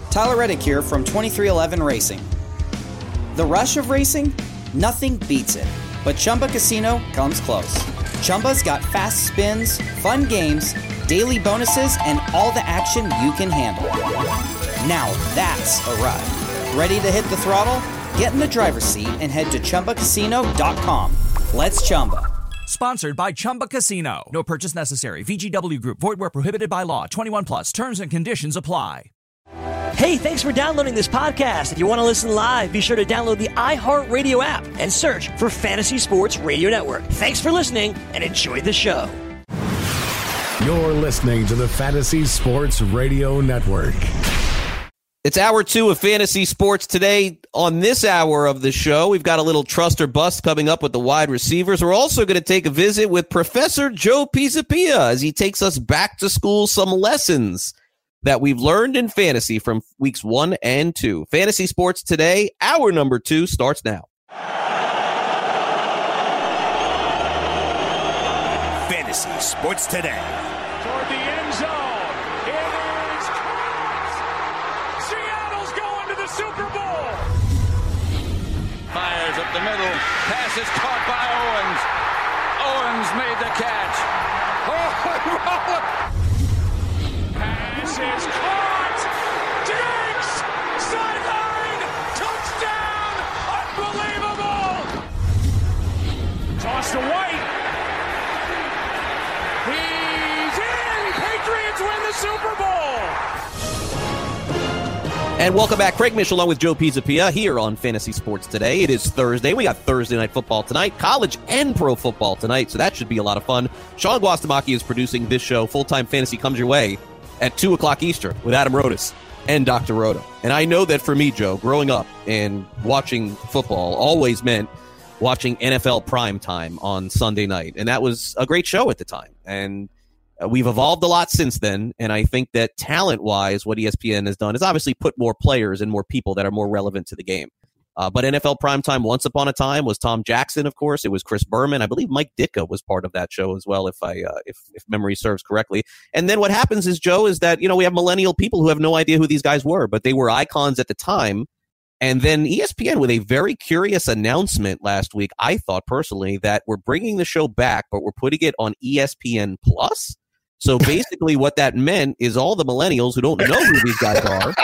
Tyler Reddick here from 2311 Racing. The rush of racing? Nothing beats it, but Chumba Casino comes close. Chumba's got fast spins, fun games, daily bonuses, and all the action you can handle. Now that's a ride. Ready to hit the throttle? Get in the driver's seat and head to ChumbaCasino.com. Let's Chumba. Sponsored by Chumba Casino. No purchase necessary. VGW Group. Void where prohibited by law. 21 plus. Terms and conditions apply. Hey, thanks for downloading this podcast. If you want to listen live, be sure to download the iHeartRadio app and search for Fantasy Sports Radio Network. Thanks for listening and enjoy the show. You're listening to the Fantasy Sports Radio Network. It's hour 2 of Fantasy Sports today. On this hour of the show, we've got a little trust or bust coming up with the wide receivers. We're also going to take a visit with Professor Joe Pisapia as he takes us back to school, some lessons that we've learned in fantasy from weeks 1 and 2. Fantasy Sports today, hour number 2 starts now. Fantasy Sports today. Toward the end zone. It is caught. Seattle's going to the Super Bowl. Fires up the middle. Pass is caught by Owens. Owens made the catch. Oh, Pass is caught. Diggs. Sideline. Touchdown. Unbelievable. Toss to White. He's in. Patriots win the Super Bowl. And welcome back. Craig Mish along with Joe Pisapia here on Fantasy Sports today. It is Thursday. We got Thursday Night Football tonight, college and pro football tonight, so that should be a lot of fun. Sean Guastamacchi is producing this show. Full-Time Fantasy comes your way at 2 o'clock Eastern with Adam Rodas and Dr. Roto. And I know that for me, Joe, growing up and watching football always meant watching NFL primetime on Sunday night. And that was a great show at the time. And we've evolved a lot since then, and I think that talent-wise, what ESPN has done is obviously put more players and more people that are more relevant to the game. But NFL primetime once upon a time was Tom Jackson, of course. It was Chris Berman. I believe Mike Ditka was part of that show as well, if memory serves correctly. And then what happens is, Joe, is that, we have millennial people who have no idea who these guys were, but they were icons at the time. And then ESPN with a very curious announcement last week, I thought personally, that we're bringing the show back, but we're putting it on ESPN Plus. So basically what that meant is all the millennials who don't know who these guys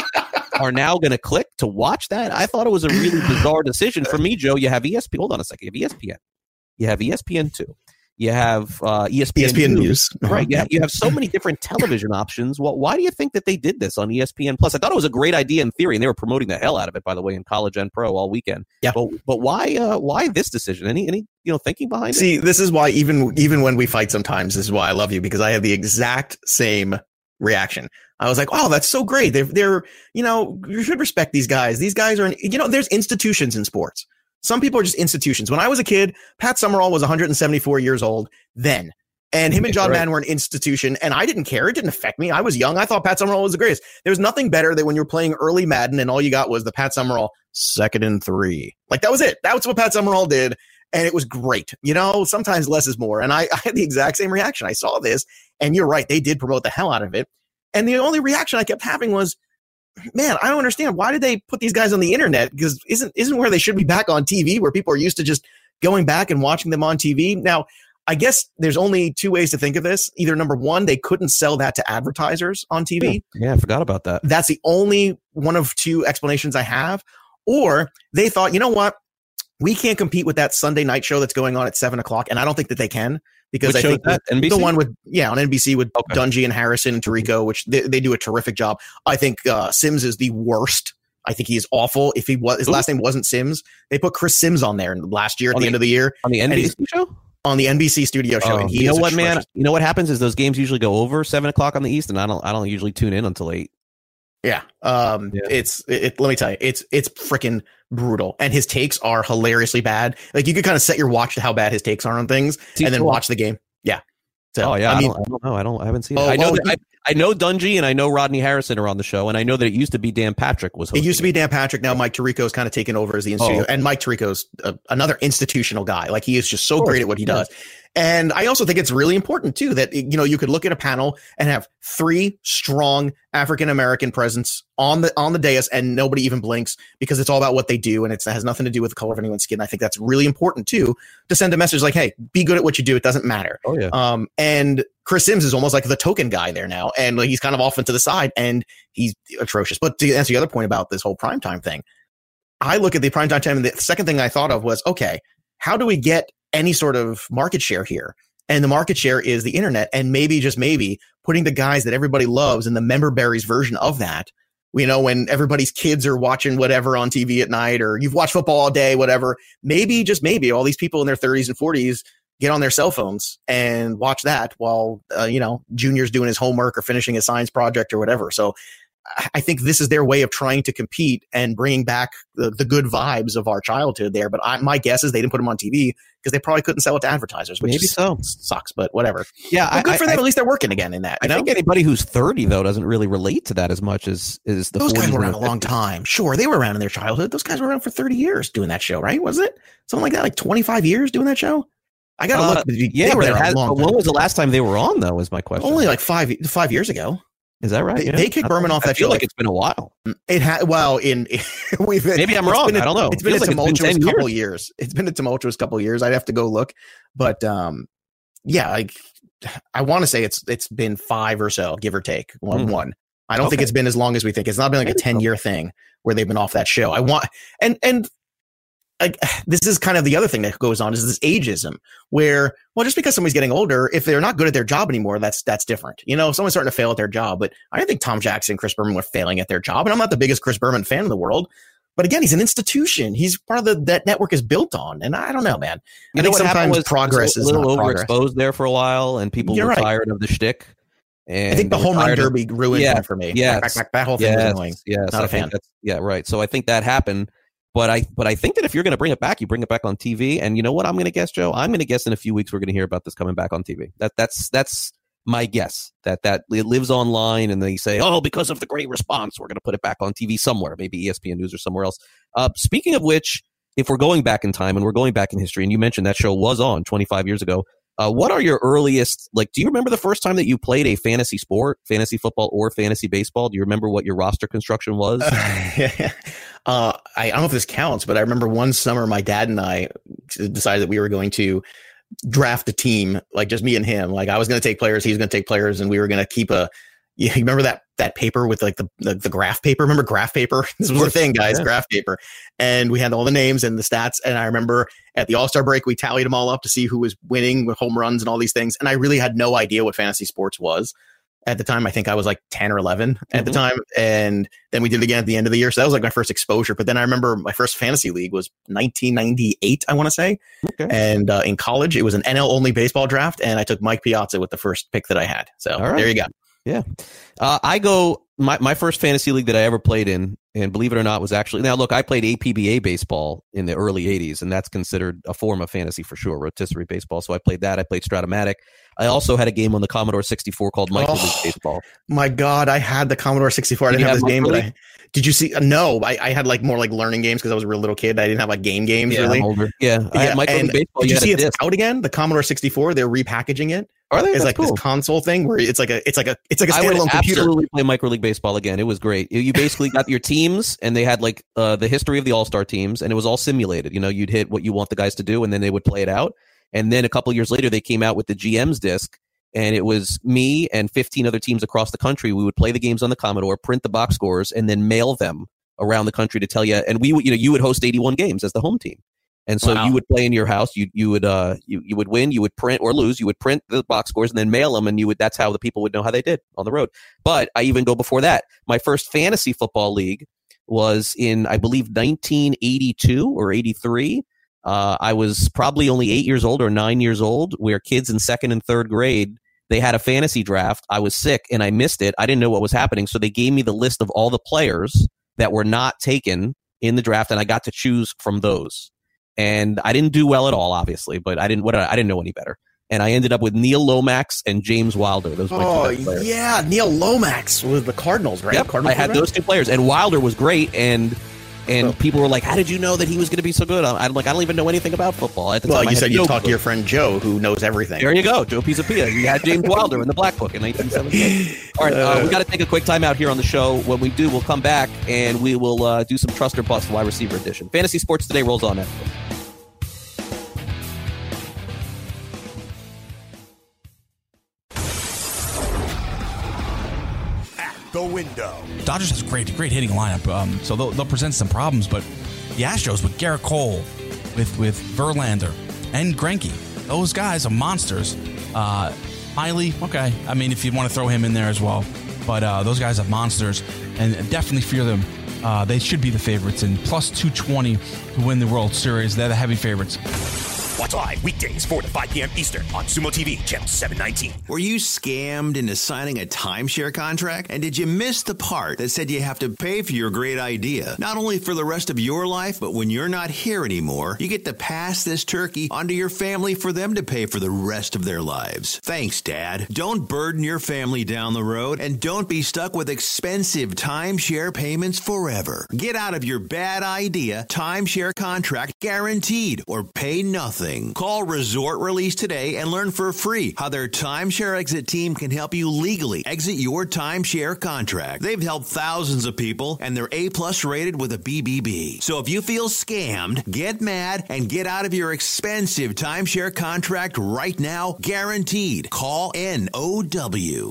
are now going to click to watch that. I thought it was a really bizarre decision. For me, Joe, you have ESPN. Hold on a second. You have ESPN. You have ESPN2. You have ESPN News. Right. Yeah, you have so many different television options. Well, why do you think that they did this on ESPN Plus? I thought it was a great idea in theory, and they were promoting the hell out of it, by the way, in college and pro all weekend. Yeah. But why this decision? Any thinking behind it? See, this is why even when we fight sometimes, this is why I love you, because I have the exact same reaction. I was like, oh, that's so great. They're you should respect these guys. These guys are, there's institutions in sports. Some people are just institutions. When I was a kid, Pat Summerall was 174 years old then. And him and John Madden were an institution, and I didn't care. It didn't affect me. I was young. I thought Pat Summerall was the greatest. There was nothing better than when you were playing early Madden and all you got was the Pat Summerall 2nd and 3. Like, that was it. That's what Pat Summerall did, and it was great. Sometimes less is more. And I had the exact same reaction. I saw this, and you're right. They did promote the hell out of it. And the only reaction I kept having was, man, I don't understand. Why did they put these guys on the internet? Because isn't where they should be back on TV, where people are used to just going back and watching them on TV. Now, I guess there's only 2 ways to think of this. Either number one, they couldn't sell that to advertisers on TV. Yeah, I forgot about that. That's the only one of 2 explanations I have. Or they thought, you know what? We can't compete with that Sunday night show that's going on at 7 o'clock. And I don't think that they can. Because which I think that, NBC? The one with, on NBC with Dungy and Harrison and Tirico, which they do a terrific job. I think Sims is the worst. I think he is awful. If his last name wasn't Sims, they put Chris Sims on there last year at the end of the year. On the NBC show? On the NBC studio show. And you know what, man? You know what happens is those games usually go over 7 o'clock on the East, and I don't usually tune in until 8. Yeah. Let me tell you, it's freaking brutal. And his takes are hilariously bad. Like, you could kind of set your watch to how bad his takes are on things and then watch the game. Yeah. So, I don't know. I haven't seen it. I know Dungy and I know Rodney Harrison are on the show, and I know that it used to be Dan Patrick was hosting. It used to be Dan Patrick. Now Mike Tirico's kind of taken over as the studio, and Mike Tirico's another institutional guy. Like, he is just so great at what he does. And I also think it's really important too that, you know, you could look at a panel and have 3 strong African-American presence on the dais and nobody even blinks because it's all about what they do. And it has nothing to do with the color of anyone's skin. I think that's really important too, to send a message like, hey, be good at what you do. It doesn't matter. Oh, yeah. And Chris Sims is almost like the token guy there now. And he's kind of off into the side and he's atrocious. But to answer the other point about this whole primetime thing, I look at the primetime time and the second thing I thought of was, okay, how do we get any sort of market share here? And the market share is the internet, and maybe, just maybe, putting the guys that everybody loves in the member berries version of that. You know, when everybody's kids are watching whatever on TV at night, or you've watched football all day, whatever, maybe, just maybe, all these people in their 30s and 40s get on their cell phones and watch that while, you know, Junior's doing his homework or finishing a science project or whatever. So I think this is their way of trying to compete and bringing back the good vibes of our childhood there. But my guess is they didn't put them on TV because they probably couldn't sell it to advertisers, which maybe so sucks, but whatever. Yeah. But good for them. At least they're working again in that. I think anybody who's 30 though doesn't really relate to that as much as the those guys were around a 50s. long time. Sure. They were around in their childhood. Those guys were around for 30 years doing that show, right? Was it something like that? Like 25 years doing that show? I got to look. Yeah. But when was the last time they were on though, is my question. Only like 5 years ago. Is that right? They kicked Berman off that show. Like it's been a while. It had, well, maybe I'm wrong. I don't know. It's been a tumultuous couple years. It's been a tumultuous couple years. I'd have to go look, but yeah, I want to say it's been 5 or so, give or take one. I don't think it's been as long as we think. It's not been like a 10-year thing where they've been off that show. And like, this is kind of the other thing that goes on is this ageism where, well, just because somebody's getting older, if they're not good at their job anymore, that's different. You know, if someone's starting to fail at their job, but I don't think Tom Jackson and Chris Berman were failing at their job. And I'm not the biggest Chris Berman fan in the world, but again, he's an institution. He's part of that network is built on. And I don't know, man. I think sometimes progress is a little overexposed there for a while and people were tired of the shtick. And I think the home run derby ruined him for me. Yeah. That whole thing was annoying. Yes. Not a fan. Yeah. Right. So I think that happened. But I think that if you're going to bring it back, you bring it back on TV. And you know what I'm going to guess, Joe? I'm going to guess in a few weeks we're going to hear about this coming back on TV. That's my guess. That it lives online, and they say, oh, because of the great response, we're going to put it back on TV somewhere, maybe ESPN News or somewhere else. Speaking of which, if we're going back in time and we're going back in history, and you mentioned that show was on 25 years ago, what are your earliest, like, do you remember the first time that you played a fantasy sport, fantasy football or fantasy baseball? Do you remember what your roster construction was? I don't know if this counts, but I remember one summer my dad and I decided that we were going to draft a team, like just me and him. Like I was going to take players, he was going to take players, and we were going to keep you remember that paper with like the graph paper? Remember graph paper? This was the thing, guys, graph paper. And we had all the names and the stats. And I remember at the All-Star break, we tallied them all up to see who was winning with home runs and all these things. And I really had no idea what fantasy sports was at the time. I think I was like 10 or 11 at the time. And then we did it again at the end of the year. So that was like my first exposure. But then I remember my first fantasy league was 1998, I want to say. Okay. And in college, it was an NL only baseball draft. And I took Mike Piazza with the first pick that I had. So there you go. Yeah. My first fantasy league that I ever played in, and believe it or not, was actually, now look, I played APBA baseball in the early 80s, and that's considered a form of fantasy for sure, rotisserie baseball. So I played that. I played Stratomatic. I also had a game on the Commodore 64 called Micro League Baseball. My God, I had the Commodore 64. I didn't have this game, but did you see? No, I had like more like learning games because I was a real little kid. I didn't have like games really. I'm older. Yeah. I had Micro League Baseball. Did you see it's out again? The Commodore 64, they're repackaging it. Are they? It's like this console thing where it's like a standalone computer. I would absolutely play Micro League Baseball again. It was great. You basically got your teams, and they had like the history of the All-Star teams, and it was all simulated. You know, you'd hit what you want the guys to do, and then they would play it out. And then a couple years later, they came out with the GM's disc, and it was me and 15 other teams across the country. We would play the games on the Commodore, print the box scores, and then mail them around the country to tell you. And we would, you would host 81 games as the home team. And so you would play in your house. You would win. You would print or lose. You would print the box scores and then mail them. And that's how the people would know how they did on the road. But I even go before that. My first fantasy football league was in, I believe, 1982 or 83. I was probably only 8 years old or 9 years old, where kids in second and third grade, they had a fantasy draft. I was sick and I missed it. I didn't know what was happening. So they gave me the list of all the players that were not taken in the draft, and I got to choose from those. And I didn't do well at all, obviously, but I didn't know any better. And I ended up with Neil Lomax and James Wilder. Those were my two players. Yeah, Neil Lomax with the Cardinals, right? Yep, Cardinals, I had those two players, and Wilder was great. And And people were like, how did you know that he was going to be so good? I'm like, I don't even know anything about football. At the time, you said you talked to your friend Joe, who knows everything. There you go, Joe Pisapia. You had James Wilder in the Black Book in 1978. All right, we got to take a quick time out here on the show. When we do, we'll come back and we will do some Trust or Bust wide receiver edition. Fantasy Sports Today rolls on after. The window. Dodgers has a great hitting lineup, so they'll present some problems. But the Astros with Garrett Cole, with Verlander and Greinke, those guys are monsters. Miley, okay, I mean if you want to throw him in there as well, but those guys are monsters, and definitely fear them. They should be the favorites, and plus 220 to win the World Series. They're the heavy favorites. Watch live weekdays 4 to 5 p.m. Eastern on Sumo TV, channel 719. Were you scammed into signing a timeshare contract? And did you miss the part that said you have to pay for your great idea? Not only for the rest of your life, but when you're not here anymore, you get to pass this turkey onto your family for them to pay for the rest of their lives. Thanks, Dad. Don't burden your family down the road, and don't be stuck with expensive timeshare payments forever. Get out of your bad idea timeshare contract guaranteed, or pay nothing. Call Resort Release today and learn for free how their timeshare exit team can help you legally exit your timeshare contract. They've helped thousands of people, and they're A+ rated with a BBB. So if you feel scammed, get mad and get out of your expensive timeshare contract right now, guaranteed. Call NOW.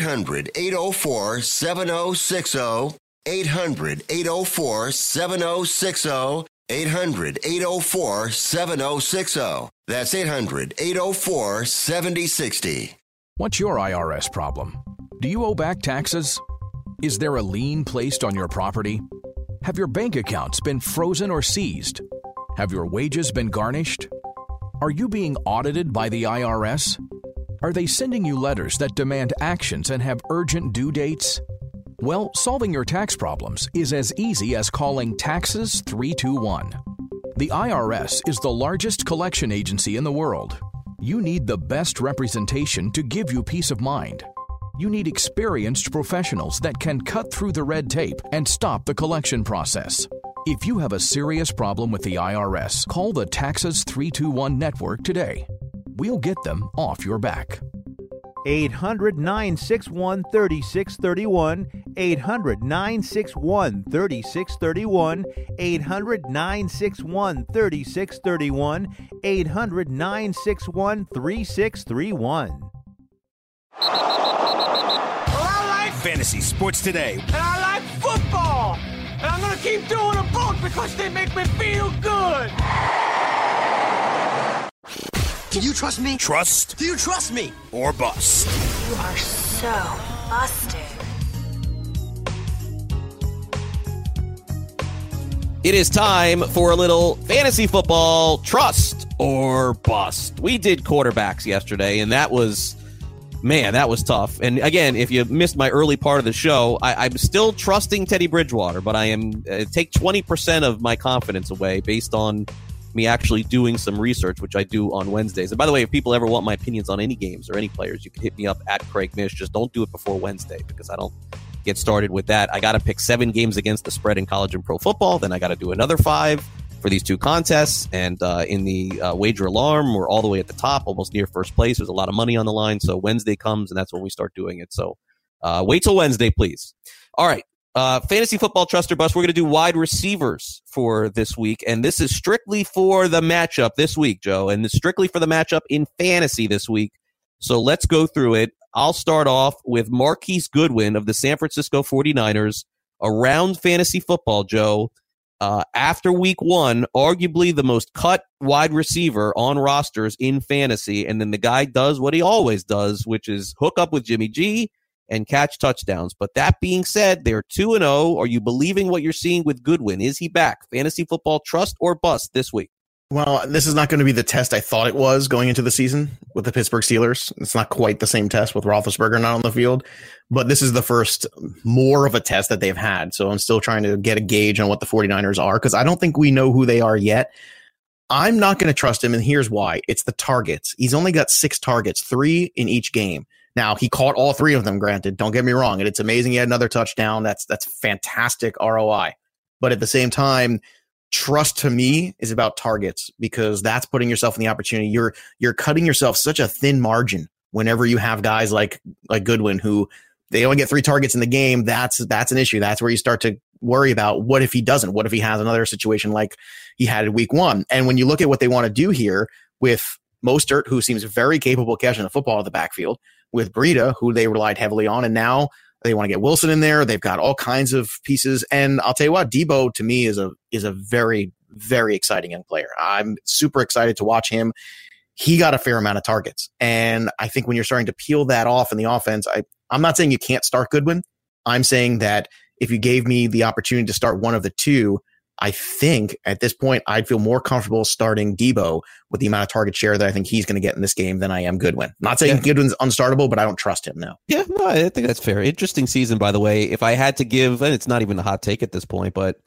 800-804-7060. 800-804-7060. 800-804-7060. That's 800-804-7060. What's your IRS problem? Do you owe back taxes? Is there a lien placed on your property? Have your bank accounts been frozen or seized? Have your wages been garnished? Are you being audited by the IRS? Are they sending you letters that demand actions and have urgent due dates? Well, solving your tax problems is as easy as calling Taxes 321. The IRS is the largest collection agency in the world. You need the best representation to give you peace of mind. You need experienced professionals that can cut through the red tape and stop the collection process. If you have a serious problem with the IRS, call the Taxes 321 network today. We'll get them off your back. 800-961-3631, 800-961-3631, 800-961-3631, 800-961-3631. I like Fantasy Sports Today. And I like football. And I'm going to keep doing them both because they make me feel good. Do you trust me? Trust. Do you trust me? Or bust. You are so busted. It is time for a little fantasy football trust or bust. We did quarterbacks yesterday, and that was tough. And again, if you missed my early part of the show, I'm still trusting Teddy Bridgewater, but I am take 20% of my confidence away based on me actually doing some research, which I do on Wednesdays. And by the way, if people ever want my opinions on any games or any players, you can hit me up at Craig Mish. Just don't do it before Wednesday because I don't get started with that. I got to pick 7 games against the spread in college and pro football. Then I got to do another 5 for these 2 contests. And in the wager alarm, we're all the way at the top, almost near first place. There's a lot of money on the line. So Wednesday comes, and that's when we start doing it. So wait till Wednesday, please. All right. Fantasy football trust or bust. We're going to do wide receivers for this week, and this is strictly for the matchup this week, Joe, and it's strictly for the matchup in fantasy this week. So let's go through it. I'll start off with Marquise Goodwin of the San Francisco 49ers around fantasy football, Joe. After week 1, arguably the most cut wide receiver on rosters in fantasy, and then the guy does what he always does, which is hook up with Jimmy G and catch touchdowns. But that being said, they're 2-0. Are you believing what you're seeing with Goodwin? Is he back? Fantasy football trust or bust this week? Well, this is not going to be the test I thought it was going into the season with the Pittsburgh Steelers. It's not quite the same test with Roethlisberger not on the field, but this is the first more of a test that they've had. So I'm still trying to get a gauge on what the 49ers are because I don't think we know who they are yet. I'm not going to trust him, and here's why. It's the targets. He's only got 6 targets, 3 in each game. Now, he caught all 3 of them, granted. Don't get me wrong. And it's amazing he had another touchdown. That's fantastic ROI. But at the same time, trust to me is about targets, because that's putting yourself in the opportunity. You're cutting yourself such a thin margin whenever you have guys like Goodwin, who they only get 3 targets in the game. That's an issue. That's where you start to worry about, what if he doesn't? What if he has another situation like he had in week 1? And when you look at what they want to do here with Mostert, who seems very capable of catching the football out of the backfield, with Breida, who they relied heavily on, and now they want to get Wilson in there. They've got all kinds of pieces. And I'll tell you what, Debo to me is a very, very exciting young player. I'm super excited to watch him. He got a fair amount of targets. And I think when you're starting to peel that off in the offense, I'm not saying you can't start Goodwin. I'm saying that if you gave me the opportunity to start one of the two, I think at this point I'd feel more comfortable starting Debo with the amount of target share that I think he's going to get in this game than I am Goodwin. Not saying Goodwin's unstartable, but I don't trust him now. Yeah, no, I think that's fair. Interesting season, by the way. If I had to give, and it's not even a hot take at this point, but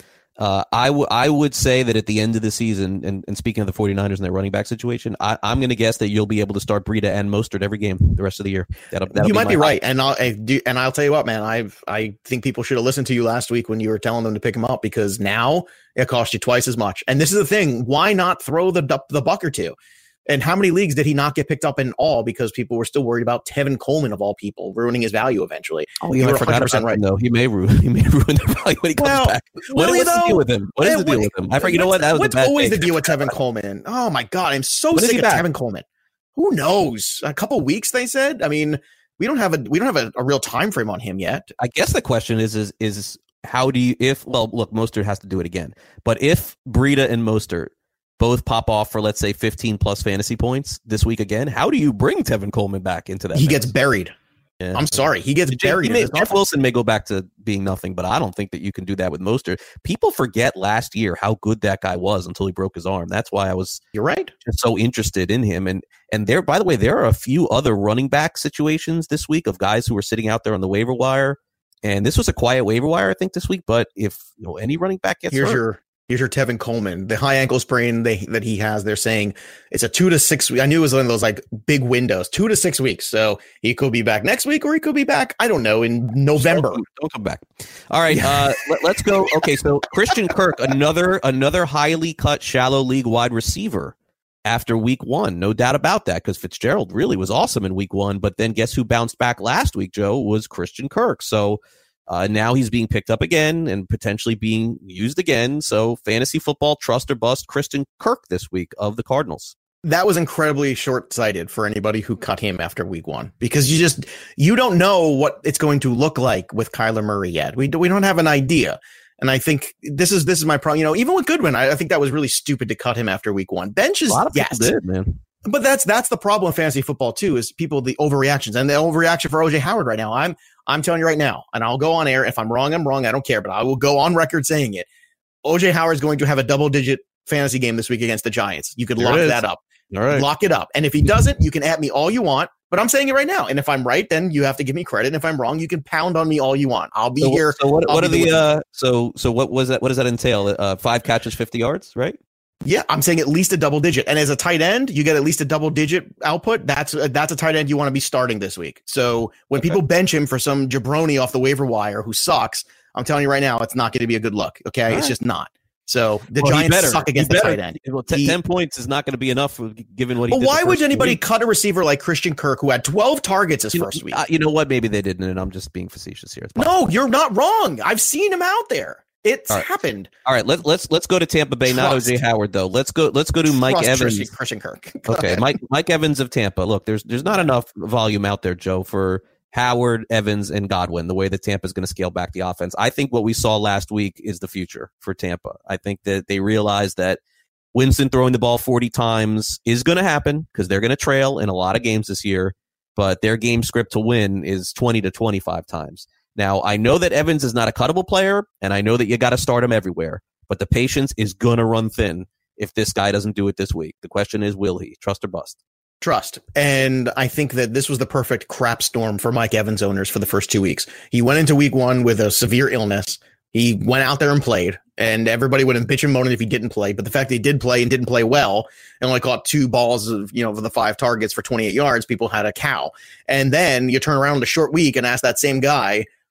I would say that at the end of the season, and speaking of the 49ers and their running back situation, I'm going to guess that you'll be able to start Breida and Mostert every game the rest of the year. You might be right, and I'll tell you what, man. I think people should have listened to you last week when you were telling them to pick him up, because now it costs you twice as much. And this is the thing: why not throw the buck or two? And how many leagues did he not get picked up in all because people were still worried about Tevin Coleman, of all people, ruining his value eventually? Oh, yeah, I forgot about him, though. He may ruin their value when he comes back. What's the deal with him? What is the deal with him? I forget. You know what? That was what's always the deal with Tevin Coleman? Oh my God, I'm so sick of Tevin Coleman. Who knows? A couple weeks, they said. I mean, we don't have a real time frame on him yet. I guess the question is how do you, look, Mostert has to do it again, but if Breida and Mostert both pop off for, let's say, 15 plus fantasy points this week again, how do you bring Tevin Coleman back into that? He gets buried. Yeah. I'm sorry. He gets buried. Jeff Wilson may go back to being nothing, but I don't think that you can do that with Mostert. People forget last year how good that guy was until he broke his arm. That's why I was just so interested in him. And there, by the way, there are a few other running back situations this week of guys who are sitting out there on the waiver wire. And this was a quiet waiver wire, I think, this week. But if any running back gets hurt, Here's your Tevin Coleman, the high ankle sprain that he has. They're saying it's a 2 to 6 weeks. I knew it was one of those like big windows, 2 to 6 weeks. So he could be back next week, or he could be back, I don't know, in November. Don't come back. All right, let's go. Okay, so Christian Kirk, another highly cut shallow league wide receiver after week 1. No doubt about that, because Fitzgerald really was awesome in week 1. But then guess who bounced back last week, Joe, was Christian Kirk. So now he's being picked up again and potentially being used again. So fantasy football, trust or bust, Christian Kirk this week of the Cardinals. That was incredibly short-sighted for anybody who cut him after week 1, because you don't know what it's going to look like with Kyler Murray yet. We don't have an idea. And I think this is my problem. Even with Goodwin, I think that was really stupid to cut him after week 1. Benches, a lot of people did, man. But that's the problem with fantasy football too, is people, the overreactions, and the overreaction for OJ Howard right now. I'm telling you right now, and I'll go on air. If I'm wrong, I'm wrong. I don't care, but I will go on record saying it. OJ Howard is going to have a double-digit fantasy game this week against the Giants. You could lock that up. All right. Lock it up. And if he doesn't, you can at me all you want, but I'm saying it right now. And if I'm right, then you have to give me credit. And if I'm wrong, you can pound on me all you want. I'll be here. So what are the so what was that? What does that entail? 5 catches, 50 yards, right? Yeah, I'm saying at least a double digit. And as a tight end, you get at least a double digit output. That's a tight end you want to be starting this week. So when people bench him for some jabroni off the waiver wire who sucks, I'm telling you right now, it's not going to be a good look. Okay, it's just not. So the Giants suck against the tight end. Well, 10 points is not going to be enough given what he did. Why would anybody cut a receiver like Christian Kirk, who had 12 targets his first week? You know what? Maybe they didn't, and I'm just being facetious here. No, you're not wrong. I've seen him out there. It's happened. All right, let's go to Tampa Bay. Not OJ Howard though. Let's go to Mike Evans. Christian Kirk. Okay, Mike Evans of Tampa. Look, there's not enough volume out there, Joe, for Howard, Evans, and Godwin. The way that Tampa is going to scale back the offense. I think what we saw last week is the future for Tampa. I think that they realized that Winston throwing the ball 40 times is going to happen because they're going to trail in a lot of games this year. But their game script to win is 20 to 25 times. Now, I know that Evans is not a cuttable player, and I know that you got to start him everywhere, but the patience is going to run thin if this guy doesn't do it this week. The question is, will he? Trust or bust? Trust. And I think that this was the perfect crap storm for Mike Evans owners for the first 2 weeks. He went into week 1 with a severe illness. He went out there and played, and everybody would have bitched and moaned if he didn't play. But the fact that he did play and didn't play well and only caught 2 balls of, for the 5 targets for 28 yards, people had a cow. And then you turn around in a short week and ask that same guy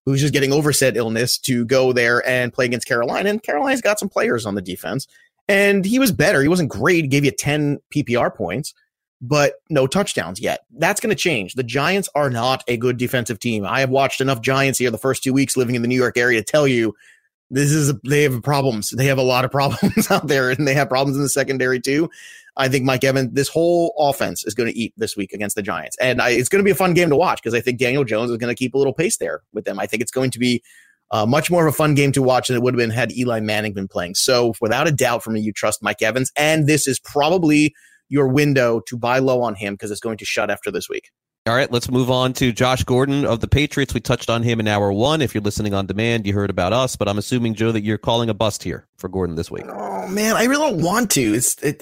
who's just getting over said illness, to go there and play against Carolina. And Carolina's got some players on the defense. And he was better. He wasn't great. He gave you 10 PPR points, but no touchdowns yet. That's going to change. The Giants are not a good defensive team. I have watched enough Giants here the first 2 weeks living in the New York area to tell you they have problems. They have a lot of problems out there, and they have problems in the secondary too. I think Mike Evans, this whole offense is going to eat this week against the Giants. And it's going to be a fun game to watch because I think Daniel Jones is going to keep a little pace there with them. I think it's going to be much more of a fun game to watch than it would have been had Eli Manning been playing. So without a doubt for me, you trust Mike Evans. And this is probably your window to buy low on him because it's going to shut after this week. All right, let's move on to Josh Gordon of the Patriots. We touched on him in hour one. If you're listening on demand, you heard about us, but I'm assuming, Joe, that you're calling a bust here for Gordon this week. Oh, man, I really don't want to.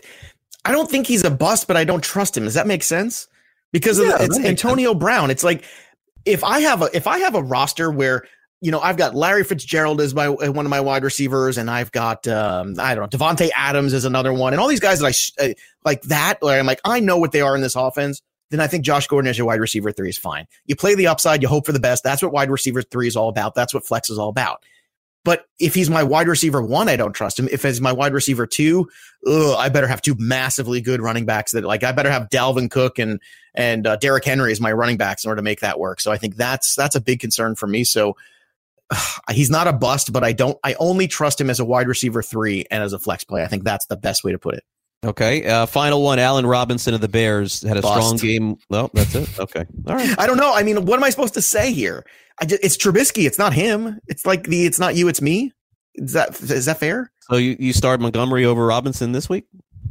I don't think he's a bust, but I don't trust him. Does that make sense? Because it's Antonio Brown. It's like if I have a roster where, you know, I've got Larry Fitzgerald as one of my wide receivers, and I've got Devontae Adams as another one, and all these guys that I like that, where I'm like, I know what they are in this offense. Then I think Josh Gordon as your wide receiver 3 is fine. You play the upside, you hope for the best. That's what wide receiver 3 is all about. That's what flex is all about. But if he's my wide receiver 1, I don't trust him. If he's my wide receiver 2, I better have 2 massively good running backs that I better have Dalvin Cook and Derrick Henry as my running backs in order to make that work. So I think that's a big concern for me. So he's not a bust, but I only trust him as a wide receiver 3 and as a flex play. I think that's the best way to put it. Okay. Final one. Allen Robinson of the Bears had a strong game. Well, that's it. Okay. All right. I don't know. I mean, what am I supposed to say here? It's Trubisky. It's not him. It's like it's not you, it's me. Is that fair? So you start Montgomery over Robinson this week?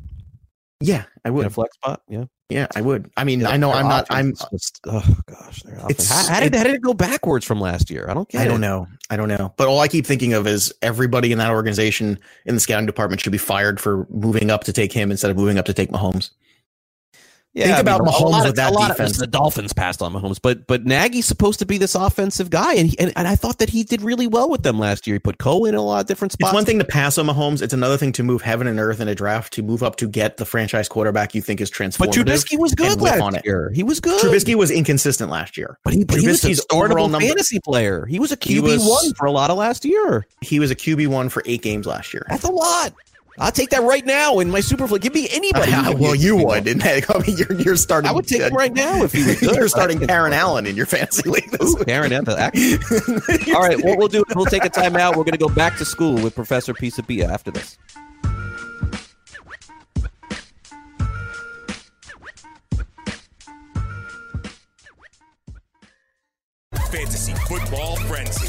Yeah, I would. In a flex spot? Yeah. Yeah, I would. I mean, I know I'm just, oh gosh. How did it go backwards from last year? I don't get it. I don't know. But all I keep thinking of is everybody in that organization in the scouting department should be fired for moving up to take him instead of moving up to take Mahomes. Yeah, Think about Mahomes with that defense. The Dolphins passed on Mahomes, but Nagy's supposed to be this offensive guy, and I thought that he did really well with them last year. He put Cole in a lot of different spots. It's one thing to pass on Mahomes. It's another thing to move heaven and earth in a draft to move up to get the franchise quarterback you think is transformative. But Trubisky was good last year. He was good. Trubisky was inconsistent last year. But he was a startable fantasy player. He was a QB1 for a lot of last year. He was a QB1 for 8 games last year. That's a lot. I'll take that right now in my Superflex. Give me anybody. Well, you would. I mean, you're starting. I would take him right now if he was good. You're starting Karen Allen in your fantasy league. Karen Allen. All right, what we'll do, we'll take a timeout. We're going to go back to school with Professor Pisapia after this. Fantasy Football Frenzy.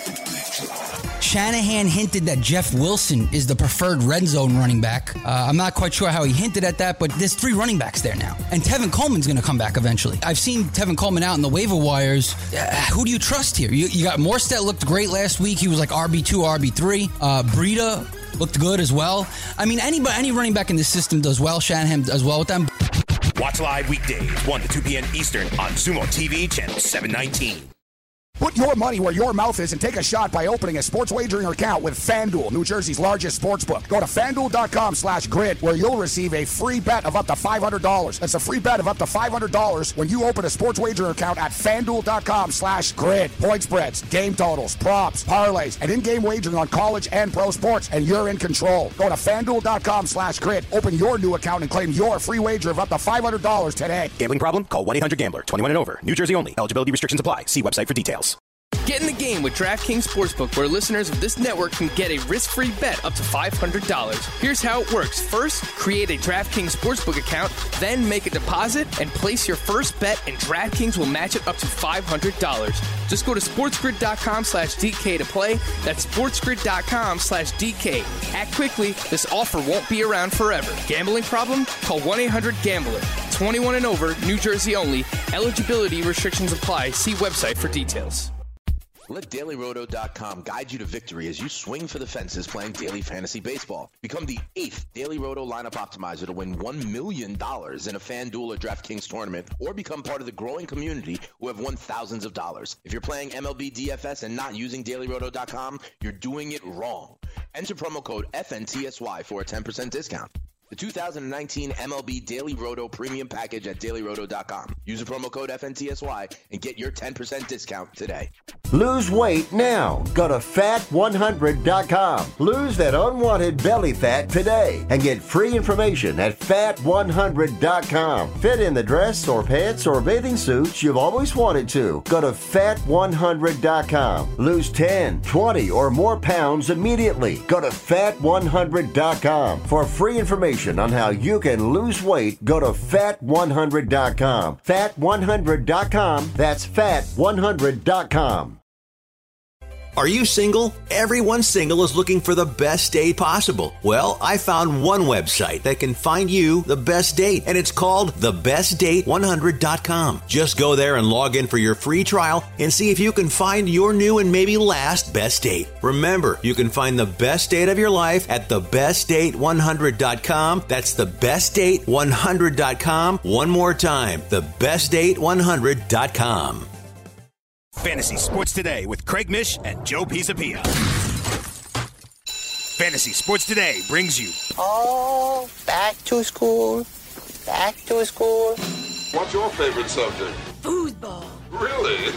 Shanahan hinted that Jeff Wilson is the preferred red zone running back. I'm not quite sure how he hinted at that, but there's 3 running backs there now. And Tevin Coleman's going to come back eventually. I've seen Tevin Coleman out in the waiver wires. Who do you trust here? You got Morstead looked great last week. He was like RB2, RB3. Breida looked good as well. I mean, any running back in this system does well. Shanahan does well with them. Watch live weekdays, 1 to 2 p.m. Eastern on Sumo TV, channel 719. Put your money where your mouth is and take a shot by opening a sports wagering account with FanDuel, New Jersey's largest sportsbook. Go to FanDuel.com/grid where you'll receive a free bet of up to $500. That's a free bet of up to $500 when you open a sports wagering account at FanDuel.com/grid. Point spreads, game totals, props, parlays, and in-game wagering on college and pro sports, and you're in control. Go to FanDuel.com/grid. Open your new account and claim your free wager of up to $500 today. Gambling problem? Call 1-800-GAMBLER. 21 and over. New Jersey only. Eligibility restrictions apply. See website for details. Get in the game with DraftKings Sportsbook, where listeners of this network can get a risk-free bet up to $500. Here's how it works. First, create a DraftKings Sportsbook account, then make a deposit and place your first bet, and DraftKings will match it up to $500. Just go to sportsgrid.com/DK to play. That's sportsgrid.com/DK. Act quickly. This offer won't be around forever. Gambling problem? Call 1-800-GAMBLER. 21 and over, New Jersey only. Eligibility restrictions apply. See website for details. Let DailyRoto.com guide you to victory as you swing for the fences playing daily fantasy baseball. Become the 8th Daily Roto lineup optimizer to win $1 million in a FanDuel or DraftKings tournament, or become part of the growing community who have won thousands of dollars. If you're playing MLB DFS and not using DailyRoto.com, you're doing it wrong. Enter promo code FNTSY for a 10% discount. The 2019 MLB Daily Roto Premium Package at DailyRoto.com. Use the promo code FNTSY and get your 10% discount today. Lose weight now. Go to fat100.com. Lose that unwanted belly fat today and get free information at fat100.com. Fit in the dress or pants or bathing suits you've always wanted to. Go to fat100.com. Lose 10, 20, or more pounds immediately. Go to fat100.com. For free information on how you can lose weight, go to fat100.com. Fat100.com. That's fat100.com. Are you single? Everyone single is looking for the best date possible. Well, I found one website that can find you the best date, and it's called thebestdate100.com. Just go there and log in for your free trial and see if you can find your new and maybe last best date. Remember, you can find the best date of your life at thebestdate100.com. That's thebestdate100.com. One more time, thebestdate100.com. Fantasy Sports Today with Craig Mish and Joe Pisapia. Fantasy Sports Today brings you... Oh, back to school. Back to school. What's your favorite subject? Foosball. Really?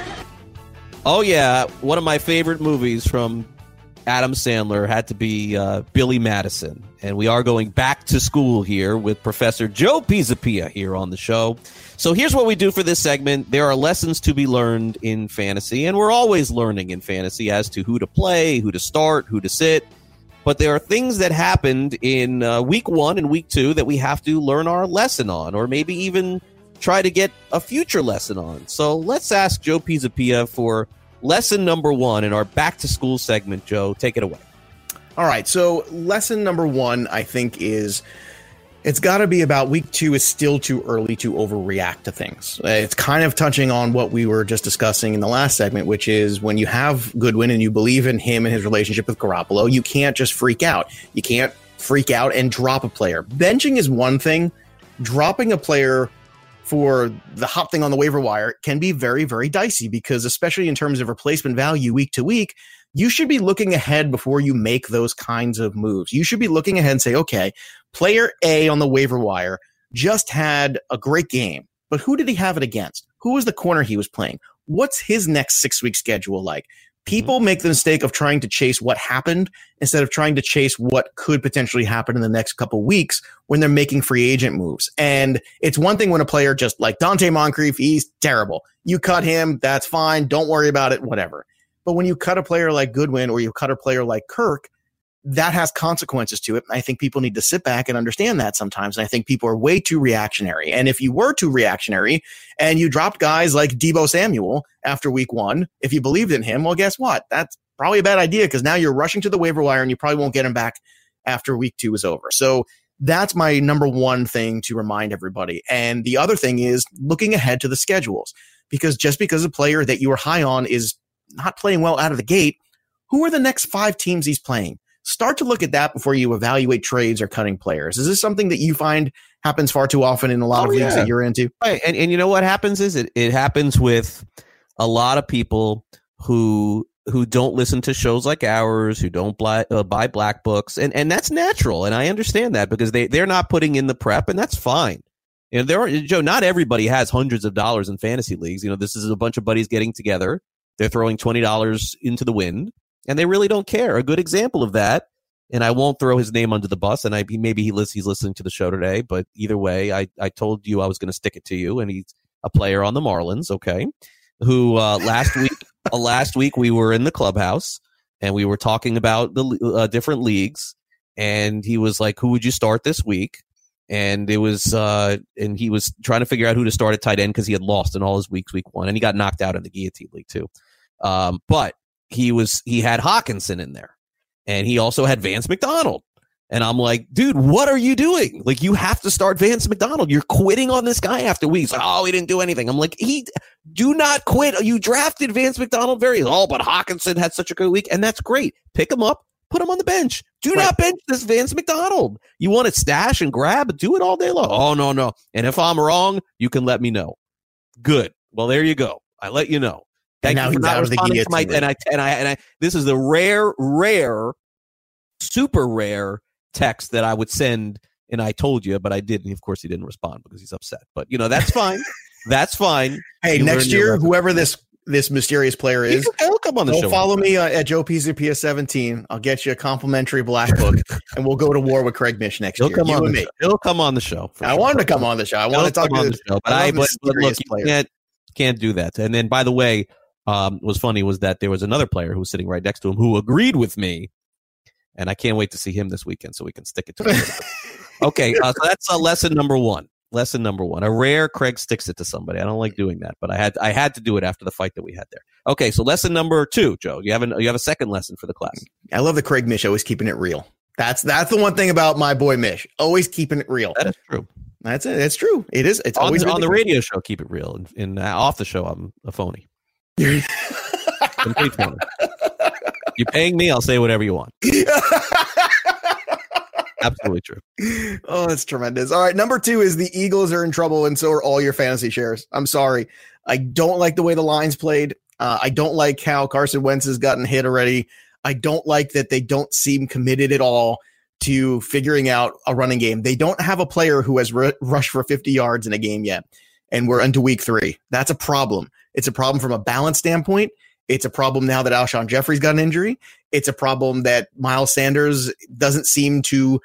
Oh, yeah. One of my favorite movies from Adam Sandler had to be Billy Madison. And we are going back to school here with Professor Joe Pisapia here on the show. So here's what we do for this segment. There are lessons to be learned in fantasy, and we're always learning in fantasy as to who to play, who to start, who to sit. But there are things that happened in week 1 and week 2 that we have to learn our lesson on, or maybe even try to get a future lesson on. So let's ask Joe Pisapia for lesson number 1 in our back to school segment. Joe, take it away. All right. So lesson number 1, I think, is it's got to be about week 2 is still too early to overreact to things. It's kind of touching on what we were just discussing in the last segment, which is when you have Goodwin and you believe in him and his relationship with Garoppolo, you can't just freak out. You can't freak out and drop a player. Benching is one thing. Dropping a player for the hot thing on the waiver wire can be very, very dicey because especially in terms of replacement value week to week, you should be looking ahead before you make those kinds of moves. You should be looking ahead and say, okay, player A on the waiver wire just had a great game, but who did he have it against? Who was the corner he was playing? What's his next 6-week schedule like? People make the mistake of trying to chase what happened instead of trying to chase what could potentially happen in the next couple weeks when they're making free agent moves. And it's one thing when a player just like Dante Moncrief, he's terrible. You cut him, that's fine. Don't worry about it, whatever. But when you cut a player like Goodwin or you cut a player like Kirk, that has consequences to it. I think people need to sit back and understand that sometimes. And I think people are way too reactionary. And if you were too reactionary and you dropped guys like Deebo Samuel after week 1, if you believed in him, well, guess what? That's probably a bad idea because now you're rushing to the waiver wire and you probably won't get him back after week 2 is over. So that's my number 1 thing to remind everybody. And the other thing is looking ahead to the schedules, because just because a player that you were high on is not playing well out of the gate, who are the next 5 teams he's playing? Start to look at that before you evaluate trades or cutting players. Is this something that you find happens far too often in a lot of leagues that you're into? Right. And you know what happens is it happens with a lot of people who don't listen to shows like ours, who don't buy black books. And that's natural. And I understand that because they're not putting in the prep, and that's fine. You know, Joe, not everybody has hundreds of dollars in fantasy leagues. You know, this is a bunch of buddies getting together. They're throwing $20 into the wind, and they really don't care. A good example of that, and I won't throw his name under the bus, and maybe he's listening to the show today, but either way, I told you I was going to stick it to you, and he's a player on the Marlins, okay, who last week we were in the clubhouse, and we were talking about the different leagues, and he was like, who would you start this week? And it was, and he was trying to figure out who to start at tight end because he had lost in all his weeks, week 1, and he got knocked out in the guillotine league too. But he had Hawkinson in there, and he also had Vance McDonald. And I'm like, dude, what are you doing? Like, you have to start Vance McDonald. You're quitting on this guy after weeks. Like, oh, he didn't do anything. I'm like, do not quit. You drafted Vance McDonald but Hawkinson had such a good week, and that's great. Pick him up, put him on the bench. Do not bench this Vance McDonald. You want to stash and grab, do it all day long. Oh, no. And if I'm wrong, you can let me know. Good. Well, there you go. I let you know. Thank you for not responding to my, and I this is the rare, super rare text that I would send, and I told you, but I didn't. Of course, he didn't respond because he's upset. But that's fine. That's fine. Hey, next year, whoever this this mysterious player is, he'll come on the show. Follow me at Joe Pizzapia 17. I'll get you a complimentary black book, and we'll go to war with Craig Mish next year. He'll come on the show. I want him to come on the show. I want to talk to the show, but look, you can't do that. And then, by the way, what was funny was that there was another player who was sitting right next to him who agreed with me, and I can't wait to see him this weekend so we can stick it to him. Okay, so that's lesson number one. Lesson number one. A rare Craig sticks it to somebody. I don't like doing that, but I had to do it after the fight that we had there. Okay, so lesson number two, Joe. You have a second lesson for the class. I love the Craig Mish always keeping it real. That's the one thing about my boy Mish. Always keeping it real. That is true. That's it. It's true. It is. It's always on the radio show. Keep it real. And off the show, I'm a phony. Complete phony. You're paying me, I'll say whatever you want. Absolutely true. Oh, that's tremendous. All right. Number two is the Eagles are in trouble, and so are all your fantasy shares. I'm sorry. I don't like the way the Lions played. I don't like how Carson Wentz has gotten hit already. I don't like that they don't seem committed at all to figuring out a running game. They don't have a player who has rushed for 50 yards in a game yet, and we're into week 3. That's a problem. It's a problem from a balance standpoint. It's a problem now that Alshon Jeffrey's got an injury. It's a problem that Miles Sanders doesn't seem to,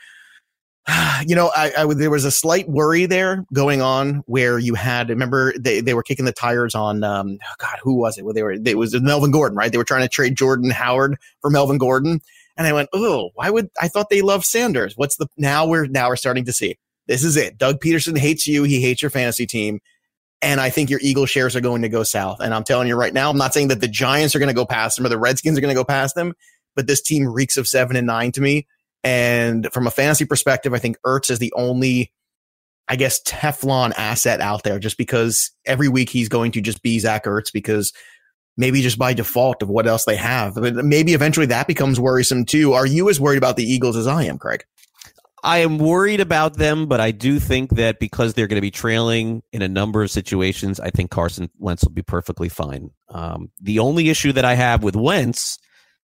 there was a slight worry there going on where you had, remember they were kicking the tires on, who was it? It was Melvin Gordon, right? They were trying to trade Jordan Howard for Melvin Gordon. And I went, I thought they loved Sanders. Now we're starting to see, this is it. Doug Peterson hates you. He hates your fantasy team. And I think your Eagle shares are going to go south. And I'm telling you right now, I'm not saying that the Giants are going to go past them or the Redskins are going to go past them, but this team reeks of 7-9 to me. And from a fantasy perspective, I think Ertz is the only, Teflon asset out there, just because every week he's going to just be Zach Ertz, because maybe just by default of what else they have. But maybe eventually that becomes worrisome too. Are you as worried about the Eagles as I am, Craig? I am worried about them, but I do think that because they're going to be trailing in a number of situations, I think Carson Wentz will be perfectly fine. The only issue that I have with Wentz,